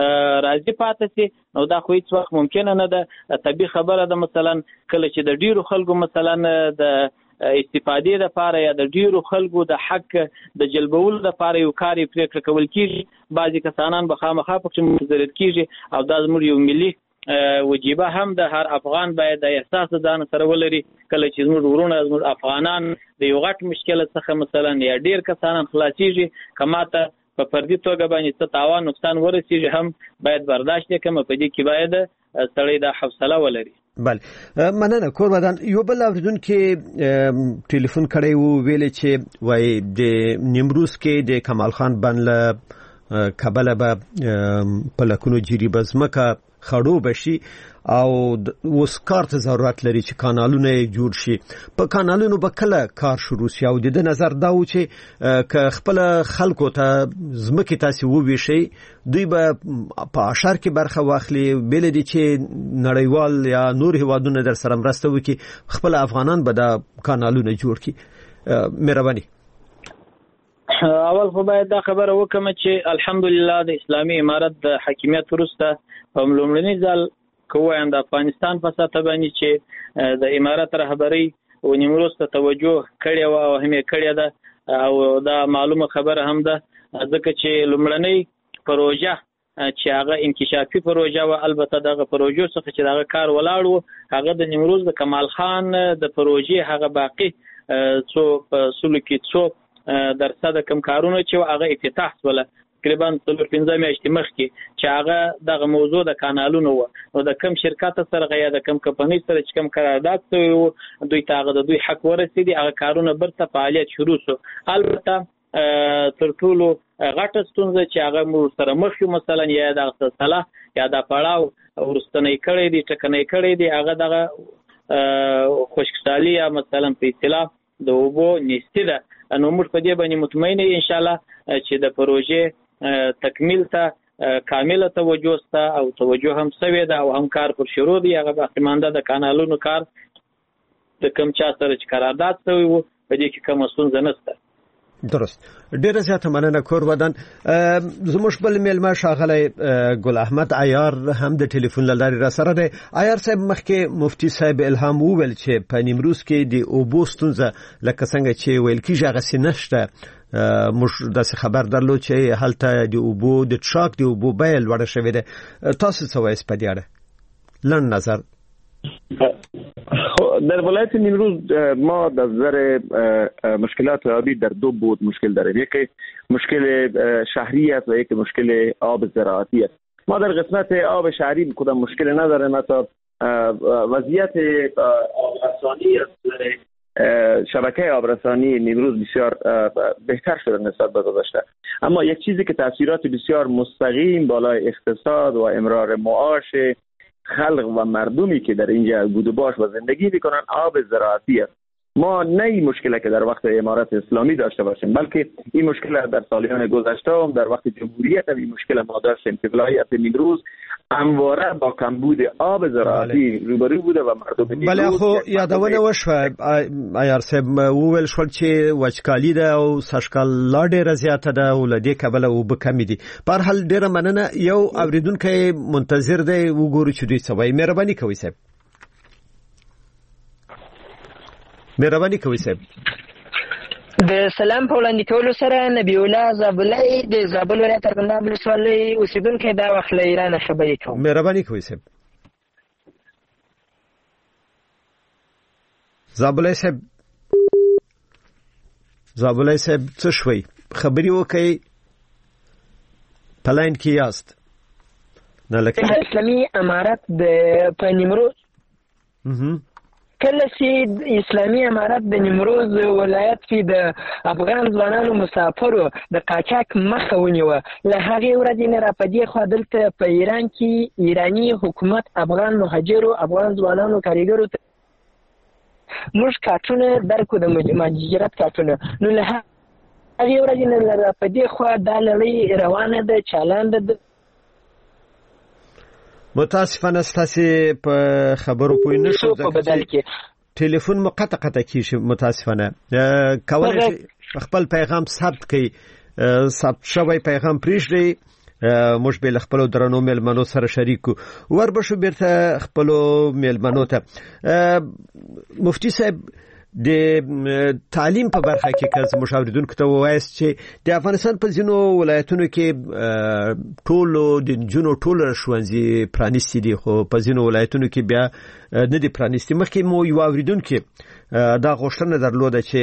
راضي پاتې شي نو دا خو هیڅ وخت ممکن نه ده. طبي خبره ده مثلا کله چې د ډیرو خلکو مثلا د استفادې لپاره یا د ډیرو خلکو د حق د جلبولو لپاره یو کار پریکړه کول کیږي بعضی کسانان به خامخا پکې متضرر کیږي او دا زموږ یو ملي وجیبه هم د هر افغان باید د احساس ځان سره ولري کله چې زموږ ورونه زموږ افغانان د یو غټ مشکل څخه مثلا یا ډیر کسانان خلاصيږي کماته په فردي توګه باندې څه تاوان نقصان ورسیږي هم باید برداشت وکړي. په دې کې باید سړی د حوصله ولري. بله مننه. کور ودان یو بل اوریدونکو ټلیفون کړی وو ویل چې وای د نیمروز کې د کمال خان بن له کابل به په لکونو جری بزمکه خړو بشي او اوس کار ته ضرورت لري چې کانالونه جوړ شي. په کانالونو به کله کار شروع شي او د نظر دا و چې ک خپل خلکو ته زمکه تاسو وویشي دوی به په اشار کې برخه واخلي بل دي چې نړیوال یا نور هیوادونه در سره مرسته وکړي خپل افغانان به د کانالونه جوړ کړي. مهرباني. اول خو باید دا خبره وکم چې الحمدلله د اسلامي امارت د حاکمیت وروسته په لومړني ځل کوم د افغانستان په سطح باندې چې د امارت رهبری او نیمروز ته توجه کړی او هم یې کړی ده او دا معلومه خبره هم ده ځکه چې لومړنی پروژه چې هغه انکشافي پروژه و البته دغه پروژو څخه چې دغه کار ولاړ و هغه د نیمروز د کمال خان د پروژې هغه باقی څو په سلوکي څو درصد کم کارونه چې هغه افتتاح ولا تقریبا 15 میاشتې مخکې چې هغه دغه موضوع د کانالونو و نو د کم شرکت سره یا د کم کمپنۍ سره چې کم قرارداد شوی و دوی ته د دوی حق ورسېدي هغه کارونه برته فعالیت شروع شو. البته تر ټولو غټه ستونزه چې هغه مو سره مخ یو مثلا یا د صلاح یا د پړاو ورستنې کړې دي ټکنې کړې دي هغه دغه خوشکسالي یا مثلا په اصطلاح د وبو نشته ده. نو موږ په دې باندې مطمئن یو ان شاء الله چې د پروژې تکمیل ته کامله توجه ستا او توجه هم سوي ده او هم کار پر شروع دی. هغه باقیمانده د کانالونو کار د کم چا سره چې قرارداد شوی وو په دې کې کوم ستونزه نشته. درست. ډیره زیاته مننه کور ودان. زموږ بل میلمه ښاغلی ګل احمد عیار هم د ټلیفون له لارې را سره دی. عیار صاحب مخکې مفتی صاحب الهام وویل چې په نیمروز کې د اوبو ستونزه لکه څنګه چې ویل کېږي هغسې نشته. موږ داسې خبر درلود چې هلته د اوبو د ټراک د اوبو بیه لوړه شوې ده. تاسو څه وایئ په دې اړه؟ لنډ نظر. در ولایت نیمروز ما در نظر مشکلات آبی در دو بود مشکل داریم. یکی مشکل شهری است و یک مشکل آب زراعتی است. ما در قسمت آب شهری کدام مشکل نداریم. مثلا وضعیت آبرسانی شبکه آبرسانی نیمروز بسیار بهتر شده نسبت به گذشته. اما یک چیزی که تاثیرات بسیار مستقیم بالای اقتصاد و امرار معاش خلق و مردمی که در اینجا بود و باش و زندگی میکنن آب زراعتی است. ما نه این مشکل که در وقت امارت اسلامی داشته باشیم، بلکه این مشکل در سالیان گذشته هم در وقت جمهوریت هم این مشکل ما داشتیم که ولایت نیمروز همواره با کمبود آب زراعتی روبرو بوده و مردم نیمروز بله خو یادونه وشوه ایار صاحب وویل شول چې وچکالي ده او سږکال لا ډېره زیاته ده او له دې کبله اوبه کمې دي. په هر حال ډېره مننه. یو اورېدونکی منتظر دی، وګورو چې دوی څه وایي. مهرباني کوئ صاحب. مهرباني کوئ صاحب. د سلام په وړاندې کولو سره نبی الله زابلای د زابل ولایت ارغنداب ولسوالۍ اوسېدونکی دا وخت له ایران خبرې کوم. مهرباني کوئ صاحب. زابلای صاحب څه شوي؟ خبرې وکړئ، په لاین کې یاست. نه لکه اسلامي امارت په نیمروز کله چې اسلامي امارت د نیمروز ولایت کې د افغان ځوانانو مسافرو د قاچاق مخه ونیوه، له هغې ورځې نه را په دې خوا دلته په ایران کې ایراني حکومت افغان مهاجرو افغان ځوانانو کارګرو ته موږ کارټونه درکو د مهاجرت کارټونه، نو له هغې ورځې نه را په دې خوا دا لړۍ روانه ده، چالانده ده. متاسفانه ستاسې په خبرو پوه نه شو، په بدل کې ټلیفون مو قطع کیږي. متاسفانه کولی شئ خپل پیغام ثبت کړئ، ثبت شوی پیغام پرېږدئ، موږ به له خپلو درنو میلمنو سره شریک کړو. وربشو بیرته خپلو میلمنو ته. مفتي صاحب د تعلیم په برخه کې که زموږ اوریدونکو ته ووایاست چې د افغانستان په ځینو ولایتونو کې ټولو د نجونو ټوله ښوونځي پرانیستي دي، خو په ځینو ولایتونو کې بیا نه دي پرانیستي. مخکې مو یو اوریدونکي دا غوښتنه درلوده چې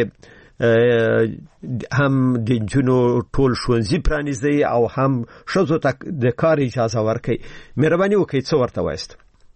هم د نجونو ټول ښوونځي پرانیزي او هم ښځو ته د کار اجازه ورکړي. مهرباني وکړئ څه ورته وایاست؟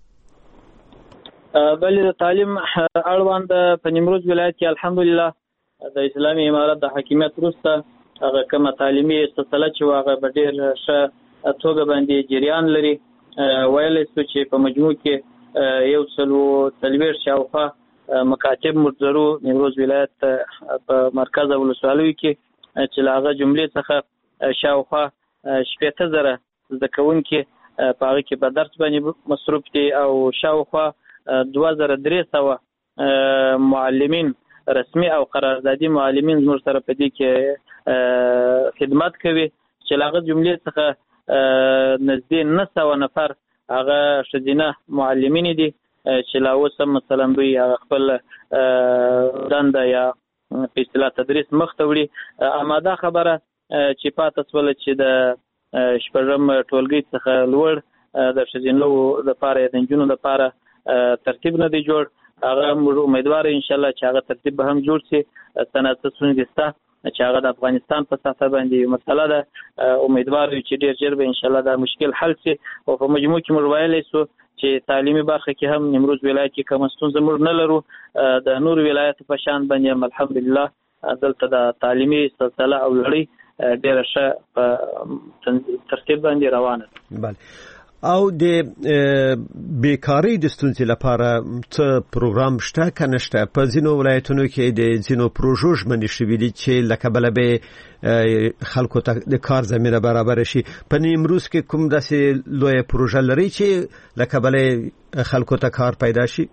بلې د تعلیم اړوند په نیمروز ولایت کې الحمدلله د اسلامي امارت د حاکمیت وروسته هغه کومه تعلیمي سلسله چې هغه په ډېر ښه توګه باندې جریان لري. ویلی شو چې په مجموع کې 140 شاوخوا مکاتب مرجرو نیمروز ولایت په مرکز ولسوالیو کې چې له هغه جملې څخه شاوخوا 80,000 زده کوونکي په هغه کې په درس باندې مصروف دي او شاوخوا 2300 معلمین رسمي او قراردادي معلمین زموږ سره په دې کې خدمت کوي چې له هغه جملې څخه نږدې 900 نفر هغه ښځینه معلمین دي چې لا اوس هم مثلا دوی خپل دنده یا په اصطلاح تدریس مخ ته وړي. اما دا خبره چې پاته شوله چې د شپږم ټولګي څخه لوړ د ښځینو لپاره د نجونو لپاره ترتیب نه دی جوړ، هغه موږ امیدوار ان شاء الله چې هغه ترتیب به هم جوړ شي. صنعت سونګستا چې هغه د افغانستان په سطح باندې مسله ده، امیدوار یو چې ډیر ژر به ان شاء الله دا مشکل حل شي. او په مجموع کې موږ ویلی شو چې تعلیمي برخه کې هم نیمروز ولایت کې کوم ستونزه موږ نه لرو، د نور ولایت په شان باندې الحمدلله دلته د تعلیمي سلسله او لړۍ ډیره ښه په ترتیب باندې روانه ده. بله. او د بیکاری د ستونزې لپاره څه پروګرام شته که نشته؟ په ځینو ولایتونو کې د ځینو پروژو ژمنې شوي دي چې له کبله به خلکو ته د کار زمینه برابره شي. په نیمروز کې کوم داسې لویه پروژه لري چې له کبله خلکو ته کار پیدا شي؟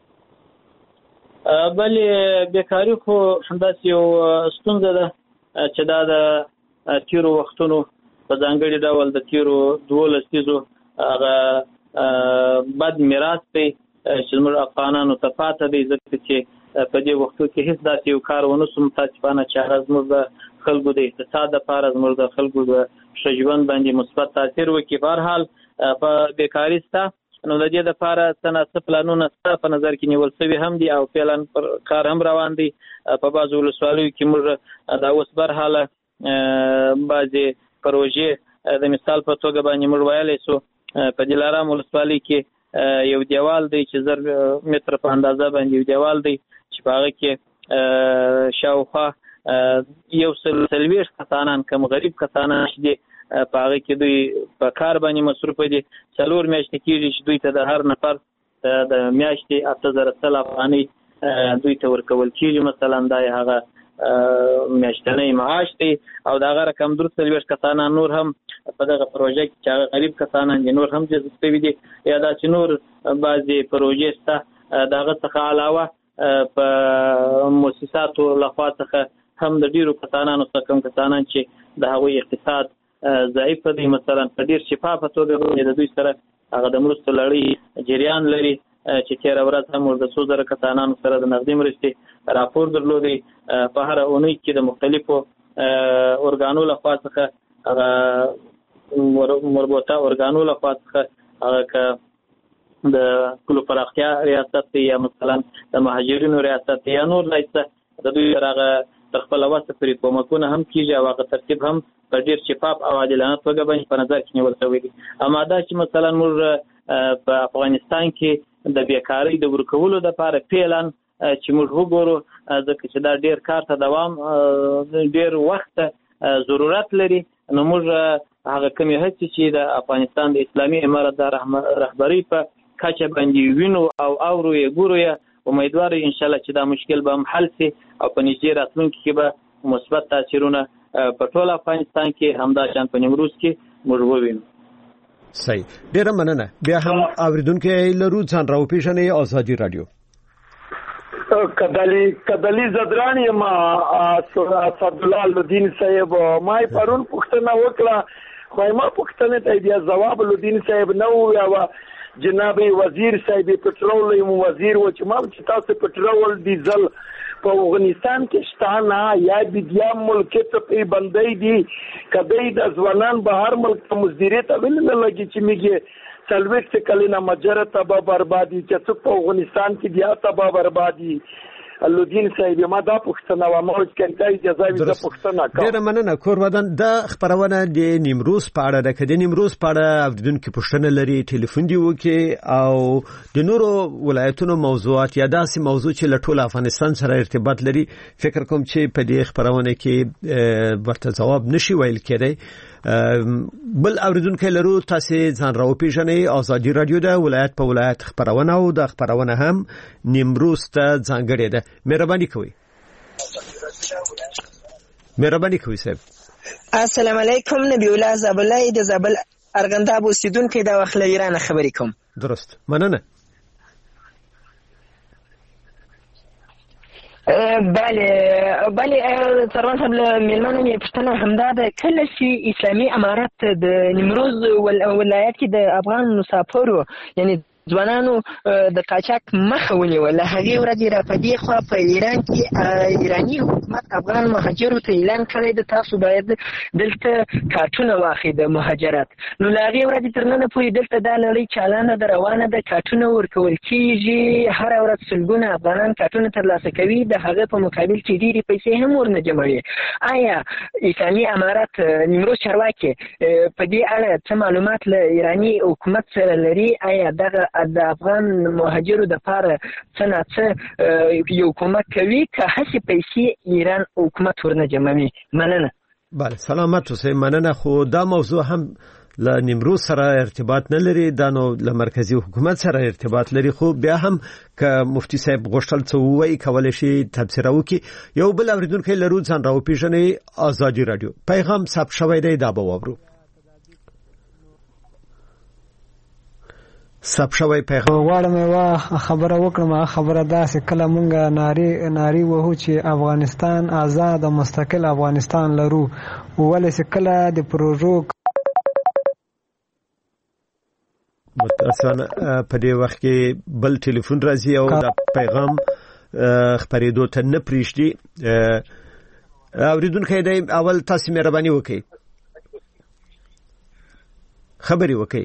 بلې بیکاري خو همداسې یو ستونزه ده چې دا د تیرو وختونو په ځانګړي ډول د تیرو 12 لسیزو هغه بد میراث دی چې زموږ افغانانو ته پاته دی، ځکه چې په دې وختو کې هیڅ داسې یو کار ونه شو متاسفانه چې هغه زموږ د خلکو د اقتصاد لپاره زموږ د خلکو د ښه ژوند باندې مثبت تاثیر وکړي. په هر حال په بیکاري شته، نو د دې لپاره څه پلانونه شته په نظر کې نیول شوي هم دي او فعلا پر کار هم روان دی. په بعضو ولسوالیو کې موږ دا اوس برحاله بعضې پروژې د مثال په توګه باندې موږ ویلی شو په دلارام ولسوالۍ کې یو دیوال دی چې 1000 متره په اندازه باندې یو دیوال دی چې په هغه کې شاوخوا 140 کسانان کم غریب کسانان چې په هغه کې دوی په کار باندې مصروف دي. 4 میاشتې کېږي چې دوی ته د هر نفر د میاشتې 8000 افغانۍ دوی ته ورکول کېږي. مثلا دا هغه میاشتنی معاش دی او دا هغه رقم 340 کسان نور هم په دغه پروژه کې چې هغه غریب کسان دي نور هم جذب شوي دي یا دا چې نور بعضې پروژې شته د هغه څخه علاوه په مؤسساتو لخوا څخه هم د ډیرو کسانانو څخه کوم کسانان چې د هغوی اقتصاد ضعیف دی مثلا په ډیر شفافه توګه د دوی سره هغه د مرستو لړۍ جریان لري چې تېره ورځ هم د 2,000 کسانانو سره د نغدي مرستې راپور درلودی. په هره اونۍ کې د مختلفو ارګانو لخوا څخه هغه مربوطه ارګانو لخوا څخه هغه د کلو پراختیا ریاست یا مثلا د مهاجرینو ریاست یا نور لایسته د دوی هغه خپل واسطه پرې کومکونه هم کیږي او هغه ترتیب هم په ډیر شفاف او عادلانه توګه باندې په نظر کې نیول شوی دی. اما دا چې مثلا موږ په افغانستان کې د بیکاری د ورکولو لپاره پیلان چې موږ وګورو ځکه چې دا ډیر کار ته دوام ډیر وخت ضرورت لري نو موږ هغه کمی هڅې چې د افغانستان د اسلامي امارت د رهبرۍ په کچه باندې وینو او اورو یې ګورو یې امیدوار ان شاء الله چې دا مشکل به هم حل شي او په نږدې راتلونکي کې به مثبت تاثیرونه په ټول افغانستان کې همدا شان په نیمروز کې موږ ووینو. صحیح ډیره مننه. بیا هم اوریدونکو لرو ځان راوپیژنئ ازادي رادیو. کدلی زدرانی ما اسدالله الدین صاحب ما پرون پښتنه وکړه خو ما پښتنه ته بیا جواب الدین صاحب نو یا جناب وزیر صاحب پټرول وزیر و چې ما چې تاسو پټرول ډیزل په افغانستان کې شته یا بیا ملک ته په بندۍ دي کدی د ځوانان بهر ملک ته مزدوري ته ویل نه لګي چې میږي سلوکت کلینا مجره تبا بربادي چې څوک په افغانستان کې بیا تبا بربادي الدین صاحب ما دا پښتنه و ما چې کنټای جزاوی د پښتنه کا ډیر مننه. کور ودان د خبرونه د نیمروز پاړه د کدی نیمروز پاړه اوریدونکو پښتنه لري ټلیفون دی وکي او د نورو ولایتونو موضوعات یا داسې موضوع چې له ټول افغانستان سره ارتباط لري فکر کوم چې په دې خبرونه کې ورته جواب نشي ویل کېدی. بل اوریدونکو لرو تاسو ځان راوپیژنئ. ازادي رادیو د ولایت په ولایت خبرونه او د خبرونه هم نیمروز ته ځانګړې ده. مهرباني کوئ صاحب. السلام علیکم. نبی الله زابلای د زابل ارغنداب اوسیدونکو د وخت له ایران خبرې کوم. درست مننه. بله سروان صاحب میلمانو می پښتنه همدا د کله چې اسلامي امارت د نیمروز ولایت کې د افغان مسافرو یعنی ځوانانو د قاچاق مخه ونیول هغه ورځ را پدې خو په ایران کې ایرانی حکومت افغان مهاجرو ته اعلان کړی د تاسو باید دلته کارتونه واخلئ د مهاجرت نو هغه ورځ ترنه پوری دلته د لړۍ چالانه د روانه د کارتونه ورکول کیږي هر ورځ سلګونه افغانان کارتونه ترلاسه کوي د هغه په مقابل چې ډېری پیسې هم ورنه جمعوي. آیا اسلامي امارت نیمروز چارواکي په دې اړه څه معلومات له ایرانی حکومت سره لري؟ آیا دغه د افغان مهاجرو د پاره څنګه یو کومک کوي که هڅه پیسې ایران حکومت ورنه جمعوي؟ مننه. بله سلامت اوسئ. مننه. خو دا موضوع هم له نیمروز سره ارتباط نه لري دا نو له مرکزی حکومت سره ارتباط لري خو بیا هم که مفتی صاحب غوښتل څه وایي کولای شي تبصره وکړي. یو بل اوریدونکی لرو ځان راوپیژنئ. ازادي رادیو پیغام ثبت شوی دی دا به واورو. سب شوی پیغام غواړم وا خبره وکړم. خبره داسې کله مونږه ناری وو چې افغانستان آزاد او مستقل افغانستان لرو ولې کله د پروژو متاسفانه په دې وخت کې بل ټلیفون راځي او دا پیغام خبرېدو ته نه پریږدي. اوریدونکو دی اول تاسو مهرباني وکړئ خبري وکړئ.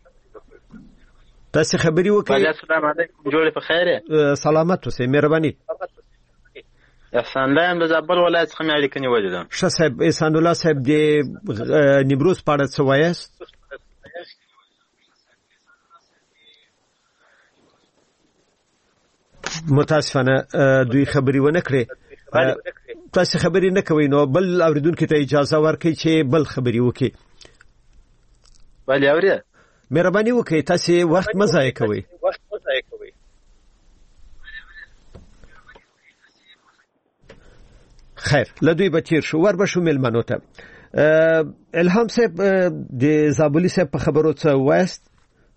تاسو خبري وکړئ. السلام علیکم. جوړ په خیر. سلامت اوسئ. مهرباني. احسان الله د زابل ولایت څخه مې اړیکه نیولې ده. ښه صاحب احسان الله صاحب د نیمروز په اړه څه وایاست؟ متاسفانه دوی خبري ونه کړې. تاسو خبري نه کوئ نو بل اوریدونکو ته اجازه ورکړئ چې بل خبري وکړي. بله اوري مهرباني وکړئ تاسو وخت مه ضایع کوئ. خیر لدوی بچیر شو ور بشو ملمنو ته. الهام صاحب د زابلی صاحب په خبرو څه وایست؟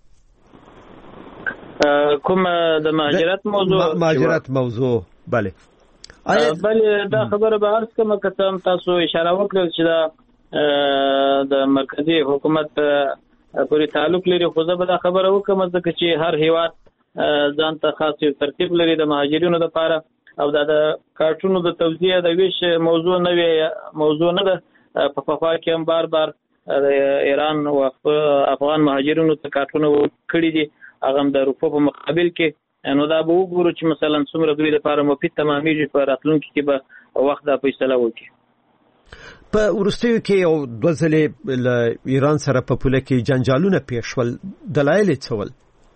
کوم د مهاجرت موضوع بله بله دا خبره به عرض کوم که تاسو اشاره وکړل چې دا د مرکزی حکومت پورې تعلق لري، خو زه به دا خبره وکړم ځکه چې هر هیواد ځان ته خاص یو ترتیب لري د مهاجرینو لپاره، او دا د کارتونو د توزیع د ویش موضوع نه ده. په پخوا کې هم بار د ایران او افغان مهاجرینو ته کارتونه کړي دي، هغه هم د روپو په مقابل کې. نو دا به وګورو چې مثلا څومره دوی لپاره مفید تمامېږي، په راتلونکي کې به وخت دا فیصله وکړي. په وروستیو کې یو دوه ځلې له ایران سره په پوله کې جنجالونه پیښ شول، دلایل یې څه ول؟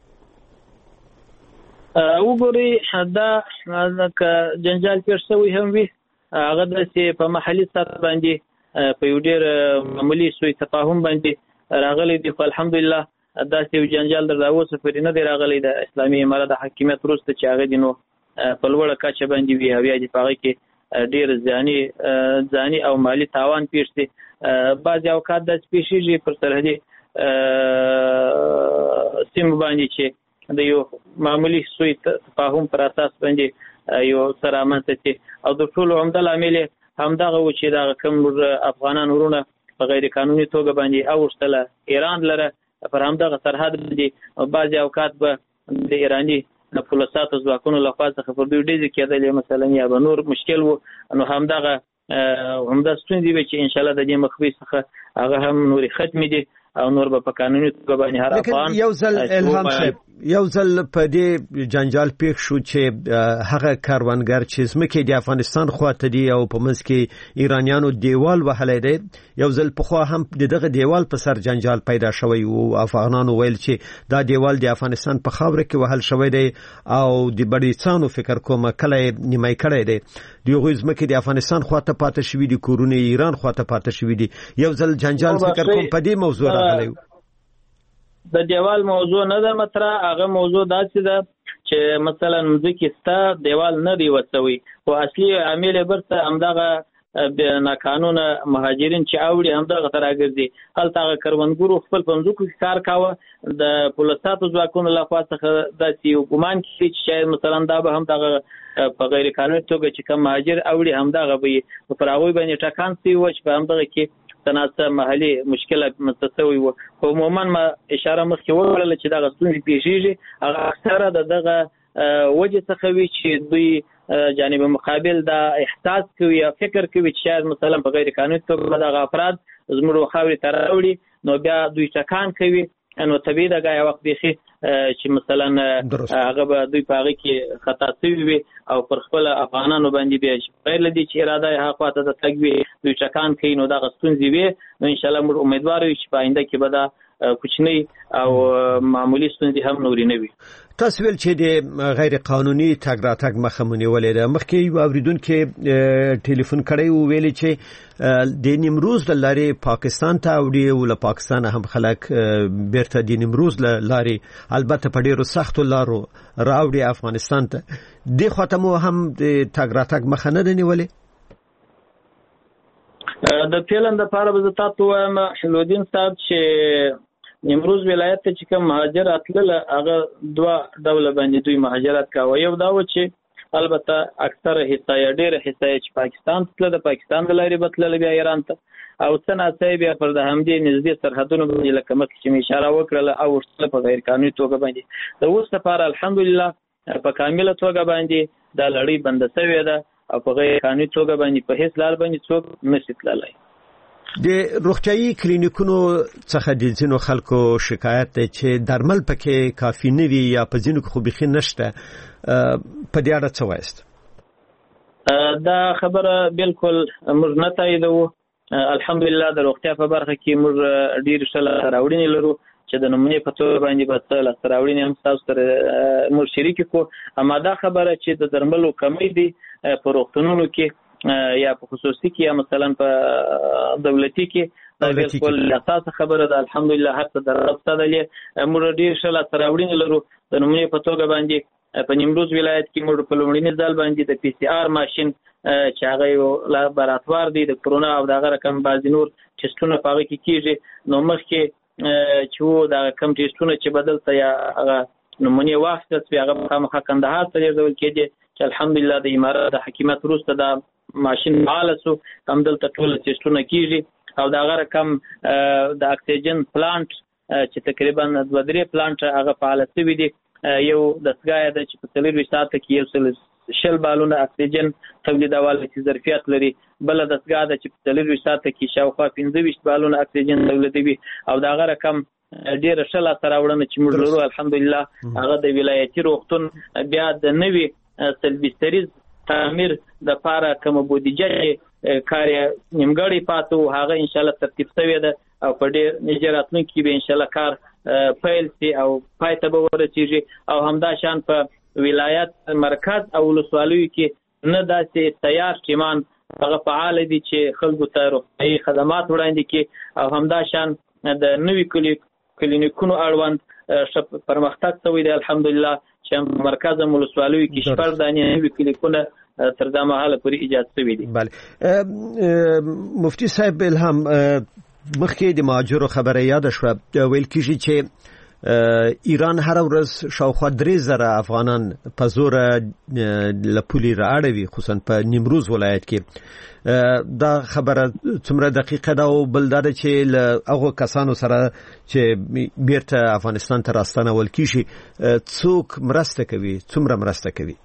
وګورئ دا که جنجال پیښ شوی هم وي، هغه داسې په محلي سطح باندې په یو ډېر معمولي سوء تفاهم باندې راغلی دی، خو الحمدلله داسې یو جنجال در اوسه پورې نه دی راغلی د اسلامي امارت د حاکمیت وروسته چې هغه دي نو په لوړه کچه باندې وي، او یا دې په هغه کې ډېر ځاني او مالي تاوان پیښ دی. بعضې اوقات داسې پیښېږي پر سرحدي سیمو باندې چې د یو معمولي سوء تفاهم پر اساس باندې یو څه رامنځته شي، او د ټولو عمده لامل یې همدغه و چې دغه کوم افغانان ورونه په غیر قانوني توګه باندې اوښتله ایران لره پر همدغه سرحد باندې بعضې اوقات به د ایراني پولیساتو ځواکونو لخوا څخه پر دوی ډزې کېدلې مثلا، یا به نور مشکل و. نو همدغه ستونزې وې چې انشاءالله د دې مخفي څخه هغه هم نورې ختمې دي، او نور به په قانوني توګه باندې هر افغان. یو ځل الهام صاحب یو ځل په دې جنجال پیښ شو چې هغه کاروانګر چې ځمکې د افغانستان خواته دي او په منځ کې ایرانیانو دیوال وهلی دی، یو ځل پخوا هم دغه دیوال په سر جنجال پیدا شوی او افغانانو ویل چې دا دیوال د افغانستان په خاوره کې وهل شوی دی او د بړیڅانو فکر کومه کله نیمای کړی دی، دغه ځمکې د افغانستان خواته پاتې شوی دي، کورونه ایران خواته پاتې شوی دي. یو ځل جنجال فکر کوم په دې موضوع د دیوال موضوع نه ده مطرح، هغه موضوع داسې ده چې مثلا مځکې ستا دیوال نه دی وڅوي، خو اصلي عامل یې برته همدغه ناقانونه مهاجرین چې اوړي همدغه ته راګرځي. هلته هغه کروندګرو خپل په مځکو کې کار کاوه، د پولیساتو ځواکونو لخوا څخه داسې یو ګمان کېږي چې شاید مثلا دا به همدغه په غیر قانوني توګه چې کوم مهاجر اوړي همدغه به یې پر هغوی باندې ټکان سوي و چې په همدغه کې تناسب محلي مشکلات متساوي و. خو عموما ما اشاره مخکې وکړله چې دغه ستونزې پیښېږي، هغه اکثره دغه وجه څخه وي چې دوی جانب مقابل دا احساس کوي یا فکر کوي چې شاید مثلا په غیر قانوني توګه دغه افراد زموږ خاورې ته راوړي، نو بیا دوی ټکان کوي. نو طبیعي ده یو وخت بیخي چې مثلا هغه به دوی په هغه کې خطا شوي وي او پر خپل افغانانو باندې بیا غیر له دې چې اراده یې هغه خواته د تګ وي دوی ټکان کوي، نو دغه ستونزې وي. نو انشاءالله موږ امیدوار یو چې په آینده کې به دا کوچنی او معمولی ستونزې هم نورې نه وي. تاسو ویل چې د غیر قانوني تګ راتګ مخه مونیولې ده. مخکې یو اوریدونکو ټلیفون کړی و ویلي چې د نیمروز د لارې پاکستان ته وړي او له پاکستان هم خلک بیرته د نیمروز لارې البته په ډیرو سختو لارو راوړي افغانستان ته. د خاتمو هم د تګ راتګ مخه نه نیولې. د پیلن د پاره به تاسو وایم حلودین صاحب چې نیمروز ولایت ته چې کوم مهاجرات له هغه دوه ډول باندې دوی مهاجرت کاوه. یو دا و چې البته اکثره حصہ یا ډېر حصہ چې پاکستان ته د پاکستان د لارې بتلل بیا ایران ته، او څنګه چې بیا پر د همدې نږدې سرحدونو باندې لکه مخکې چې اشاره وکړه او ورسره په غیر قانوني توګه باندې د اوس لپاره الحمدلله په کامله توګه باندې دا لړۍ بند شوې ده او په غیر قانوني توګه باندې په هیڅ لار باندې څوک نشي تللی. د روغتيایي کلینیکونو څخه د ځینو خلکو شکایت دی چې درمل پکې کافي نه وي یا په ځینو کې خو بخي نشته. په دې اړه څه وایست؟ دا خبره بالکل موږ نه تاییدوو. الحمدلله د روغتیا په برخه کې موږ ډیر ښه راوړنې لرو چې د نمونې په توګه باندې به څه لاسته راوړنې هم تاسو سره موږ شریک کړو. اما دا خبره چې د درملو کمی دي په روغتونونو کې یا په خصوصي کې یا مثلا په دولتي کې دا بالکل اساس خبره ده. الحمدلله هر څه درسته ده. موږ ډیر ښه لاسته راوړنې لرو. د نمونې په توګه باندې په نیمروز ولایت کې موږ په لومړني ځل باندې د پی سی آر ماشين چې هغه یو لابراتوار دی د کرونا او دغه رقم بعض نور ټیسټونه په هغه کې کیږي. نو مخکې چې وو دا کم ټیسټونه چې بدل ته یا هغه نمونې واخیستل شوې هغه خامخا کندهار ته لیږدول کېدې چې الحمدلله د امارت د حکومت وروسته دا ماشین فعال شو. همدلته ټول ټیسټونه کیږي او دغه رقم د اکسیجن پلانټ چې تقریبا 2-3 پلانټ هغه فعال شوي دي. یو دستګاه ده چې په 24 ساعت کې یو شل بالونه اکسیجن تولیدول چې ظرفیت لري. بل دستګاه ده چې په 24 ساعت کې شاوخوا 15 بالونه اکسیجن تولیدوي او دغه رقم ډیر ښه لاسته راوړنه چې موږ لرو الحمدلله. هغه د ولایتي روغتون بیا د نوي سلبستریز تعمیر د پاره کوم بودیجه کار نیمګړی پاتو هغه ان شاء الله ترتیب شوی ده او په ډیر نږدې راتلونکي کې به ان شاء الله کار پیل شي او پای ته به ورسیږي. او همدا شان په ولایت مرکز او ولسوالیو کې نه داسې تیار ټیمان هغه فعال دي چې خلکو ته روغتیايي خدمات وړاندې کړي او همدا شان د نوي کلینیکونو اړوند پرمختګ شوی دی الحمدلله چې مرکز او ولسوالیو کې 4 دانې نوي کلینیکونه تر دا مهاله پورې ایجاد شوي دي. بله مفتي صاحب الهام مخکې د مهاجرو خبره یاد شوه. ویل کېږي چې ایران هر ورځ شاوخوا 3000 افغانان په زور له پولې رااړوي خصوصا په نیمروز ولایت کې. دا خبره څومره دقیقه ده او بل دا چې له هغو کسانو سره چې بیرته افغانستان ته راستنول کیږي څوک مرسته کوي څومره مرسته کوي؟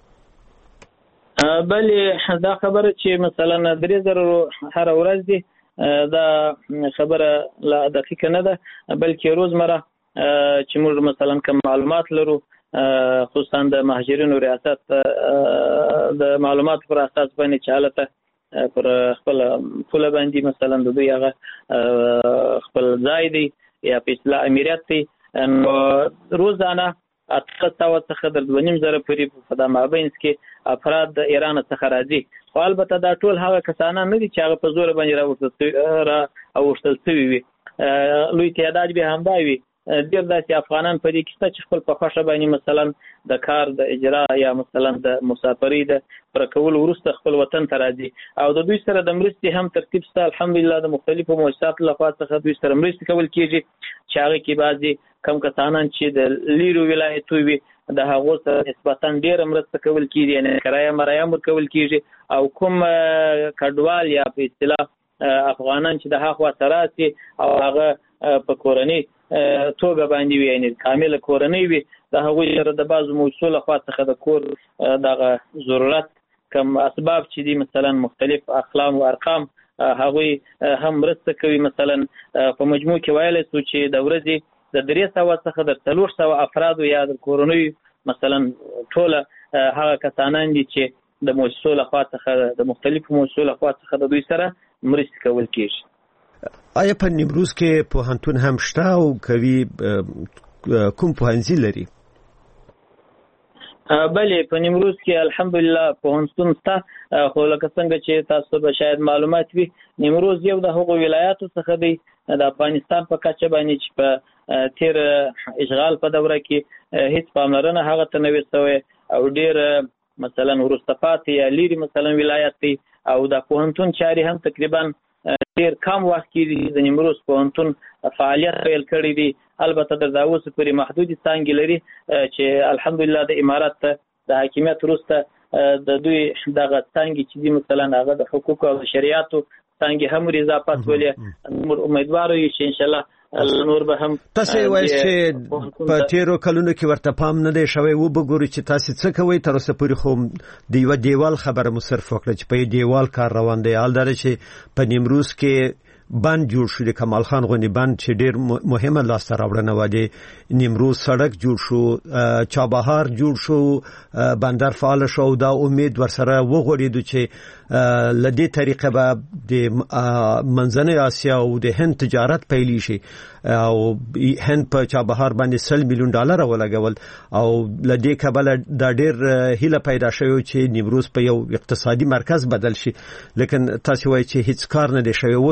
بلې دا خبره چې مثلا 3000 هر ورځ دي دا خبره لا دقیقه نه ده بلکې روزمره چې موږ مثلا کوم معلومات لرو خصوصا د مهاجرینو ریاست د معلومات پر اساس باندې چالته پر خپل پوله باندې مثلا د دوی هغه خپل ځای دی یا په اصطلاح امریت دی روزانه اتخذ څخه در 2.5 پورې په د مابینس کې افراد د ایران څخه راځي. خو البته دا ټول هغه کسانان نه دي چې هغه په زور باندې راوستل شوي وي. لوی تعداد به همدا وي. ډېر داسې افغانان په دې کې شته چې خپل په خوښه باندې مثلا د کار د اجرا یا مثلا د مسافرۍ د پر کول وروسته خپل وطن ته راځي او د دوی سره د مرستې هم ترتیب شته الحمدلله. د مختلفو مؤسساتو لخوا څخه دوی سره مرستې کول کېږي چې هغه کې بعضې کم کسانان چې د لیرو ولایتو وي د هغو سره نسبتا ډېره مرسته کول کېږي یعنې کرایه مرایه ورکول کېږي او کوم کډوال یا په اصطلاح افغانان چې د هغه سره راسي او هغه په کورنۍ توګه باندې وي یعنی کامله کورنۍ وي د هغوی سره د بعضو موضوع لخوا څخه د کور دغه ضرورت کم اسباب چې دي مثلا مختلف اقلام او ارقام هغوی هم مرسته کوي. مثلا په مجموع کې ویلی شو چې د ورځې د 300 څخه د 400 افرادو یا د کورنۍ مثلا ټوله هغه کسانان دي چې د موضوع لخوا څخه د مختلفو موضوع لخوا څخه د دوی سره مرسته کول کېږي. آیا په نیمروز کې پوهنتون هم شته او کوي کوم پوهنځي لري؟ بله په نیمروز کې الحمدلله پوهنتون شته خو لکه څنګه چې تاسو به شاید معلومات وي نیمروز یو د هغو ولایاتو څخه دی د افغانستان په کچه باندې چې په تیر اشغال په دوره کې هیڅ پاملرنه هغه ته نه وي شوې او ډېر مثلا وروسته پاتې یا لیرې مثلا ولایت دی او د پوهنتون چارې هم تقریبا ډېر کم وخت کې د نیمروز پوهنتون فعالیت پیل کړی دی. البته د اوس پورې محدودې څانګې لري چې الحمدلله د امارت د حاکمیت وروسته د دوی دغه څانګې چې دي مثلا هغه د حقوقو او شریعتو څانګې هم اضافه شولې. امیدوار یو چې انشاءالله نور به هم تاسو وایي چې په تیرو کلونو کې ورته پام نه دی شوی و بګوري چې تاسو څه کوي تر اوسه پورې خو د یو دیوال خبره مو صرف وکړه چې په دیوال کار روان دی. حال دا چې په نیمروز کې بند جوړ شو د کمال خان غونډې بند چې ډېر مهمه لاسته راوړنه و د نیمروز سړک جوړ شو چابهار جوړ شو بندر فعال شو دا امید ورسره وغوړېدو چې لدې طریقه به د منځنۍ اسیا او د هند تجارت پیلی شي او هند په چابهار باندې $100 میلیون ولګول او لدې کبل دا ډېر هیله پیدا شوی چې نیمروز په یو اقتصادي مرکز بدل شي. لیکن تاسو وایي چې هیڅ کار نه دی شوی. اوس دغه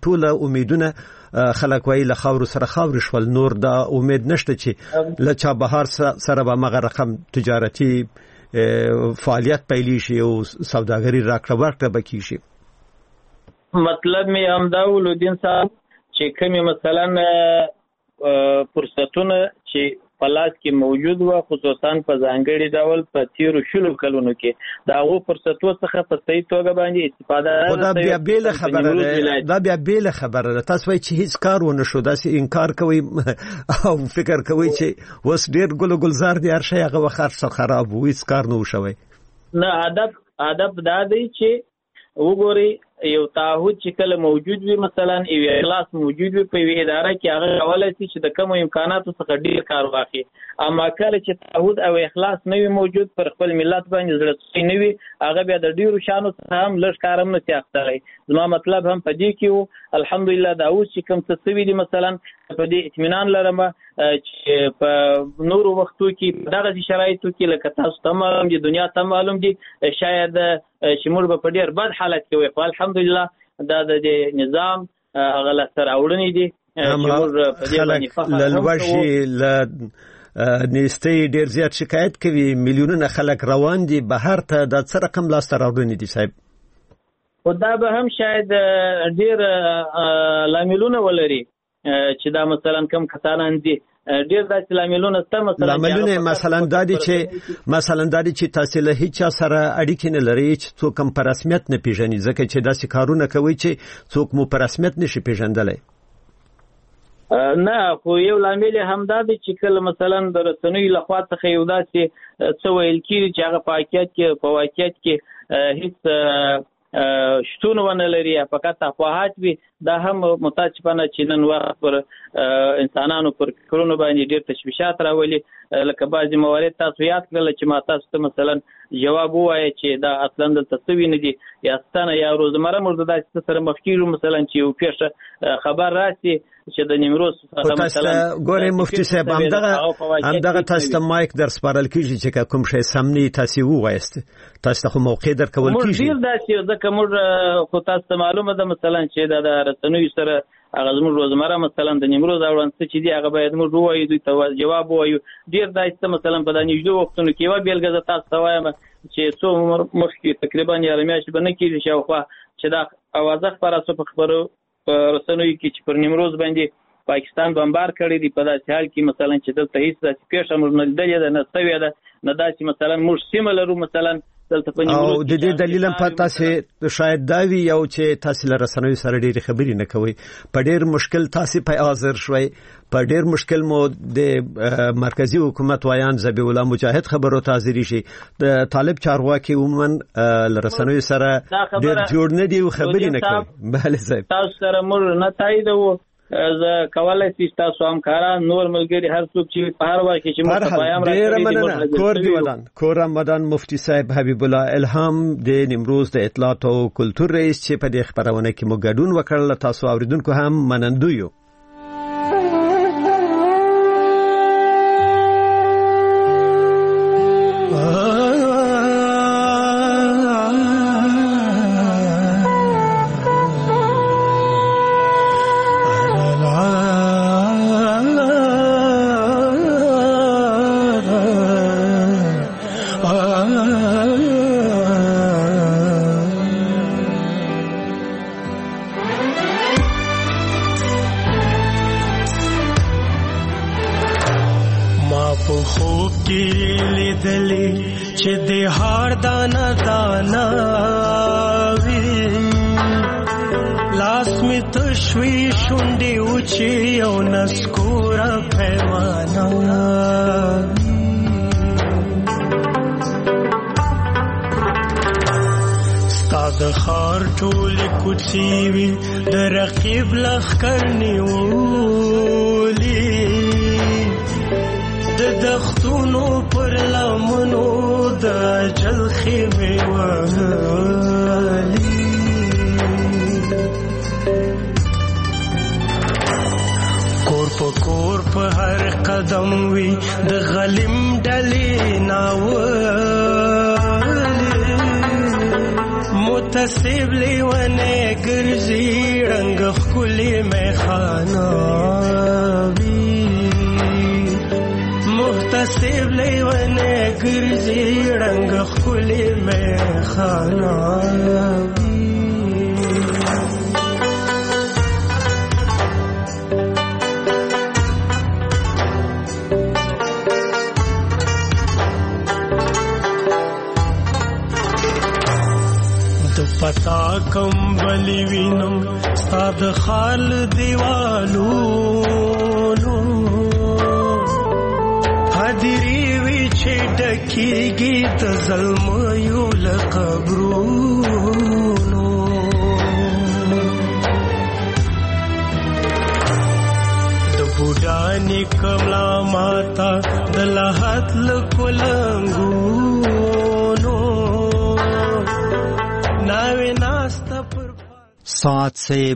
ټول امیدونه خلک وایي له خاور سره خاور شول نور دا امید نشته چې له چا بهار سره به مغه رقم تجارتي فعالیت پیلی شي او سوداګری راکړه ورکړه بکی شي. مطلب می همدا ولودین صاحب چې کومه مثلا فرصتونه چې پلاس کې موجود و خصوصا په ځانګړي ډول په تیرو شلو کلونو کې دا غو فرصتو څخه په صحیح توګه باندې استفاده دا بیا بیل خبره ده دا بیا بیل خبره ده تاسو وایي چې هیڅ کار ونه شو داسې انکار کوي او فکر کوي چې وس ډیر ګلزار دي هر شي هغه وخت خراب وي هیڅ کار نه وشوي. نه ادب دا دی چې وګوري یو تعهد چې کله موجود وي مثلا یو اخلاص موجود وي په اداره کې هغه کولای شي چې د کوم امکاناتو څخه ډیر کار واخلي اما کله چې تعهد او اخلاص نه وي موجود پر خپل ملت باندې زړه نه وي هغه بیا د ډیرو شانو څخه هم لږ کارم نه تیاختلی. زما مطلب هم په دې کې وو الحمدلله دا اوس چې کوم څه سوي دي مثلا په دې اطمینان لرم چې په نورو وختو کې دغه شرایطو کې لکه تاسو ته معلوم دي دنیا ته معلوم دي شاید چې موږ په ډیر بد حالت کې وي الحمدلله دا د نظام غلط سره اورنی دي خلک لوړشي نيستي ډیر زیات شکایت کوي میلیونونه خلک روان دي بهر ته د څه رقم لاس ته راوړنی دي صاحب او دا به هم شاید ډیر لاملونه ولري چې دا مثلا کم کسان دي ډیر داسې لاملونه ته مثلا دادی چې تاسو له هیڅ سره اړیکې نه لري چې څوک هم په رسمیت نه پیژني ځکه چې داسې کارونه کوي چې څوک مو په رسمیت نشي پیژندلی. نه خو یو لامل هم دا دی چې کله مثلا د رسنیو لخوا څخه یو داسې څه ویل کېږي چې هغه په واقعیت کې هیڅ شتون ونه لري فقط افواهات وي دا هم متاسفانه چې نن وخت پر انسانانو پر فکرونو باندې ډېر تشویشات راولي لکه بعضې موارد تاسو یاد کړل چې ما تاسو ته مثلا جواب ووایه چې دا اصلا دلته څه وي نه دي یا ستانه یا روزمره موږ داسې سره مخ کېږو مثلا چې یو پیښه خبر راسي چې د نیمروز مثلا ګورې مفتي صاحب همدغه تاسو ته مایک در سپارل کېږي چې کوم شی سمني تاسو ووایست تاسو ته موقع در کول کېږي موږ ډېر داسې ځکه موږ خو تاسو ته معلومه ده مثلا چې دا د رسنیو سره هغه زموږ روزمره مثلا د نیمروز اړوند څه چې دي هغه باید موږ ووایو دوی ته جواب ووایو ډېر داسې مثلا په دا نږدې وختونو کې یوه بېلګه زه تاسو ته وایم چې څو مخکې تقریبا یاره میاشتې به نه کېږي شاوخوا چې دا اوازه خپره شوه په رسنیو کې چې پر نیمروز باندې پاکستان بمبار کړی دی په داسې حال کې مثلا چې دلته هیڅ داسې پیښه موږ نه لیدلې ده نه سوې ده نه داسې مثلا موږ سیمه لرو مثلا دلته په نیمروز او د دې دلیل هم په تاسو شاید دا وي یو چې تاسو له رسنیو سره ډېرې خبرې نه کوئ په ډېر مشکل تاسو په حاضر شوي په ډېر مشکل مو د مرکزی حکومت وایان ذبیح الله مجاهد خبرو ته حاضر شي د طالب چارواکي عموما له رسنیو سره ډېر جوړ نه دی او خبرې نه کوي بله صاحب تاسو سره موږ نه تاییدو زه کولای شي تاسو همکاران نور ملګری هر څوک چې په هر وخت کې موږ ته پیغام راکړي کور دی ودان کور رمضان مفتی صاحب حبیب الله الهام د نیمروز د اطلاعات او کلتور رئیس چې په دې خبرونه کې مو ګډون وکړل تاسو اوریدونکو هم منندو یو متصب لیونه ګرځي رنگ خولي میخانه وی محتسب لیونه ګرځي رنگ خولي میخانه وی پتا کم بلی وینم ساد خال دیوالو نو حدیری وی چې ډکیږي د ظلم یو لقبرونو د بوډانی کملا ماتا د لحد لکولنګونو ساعت سے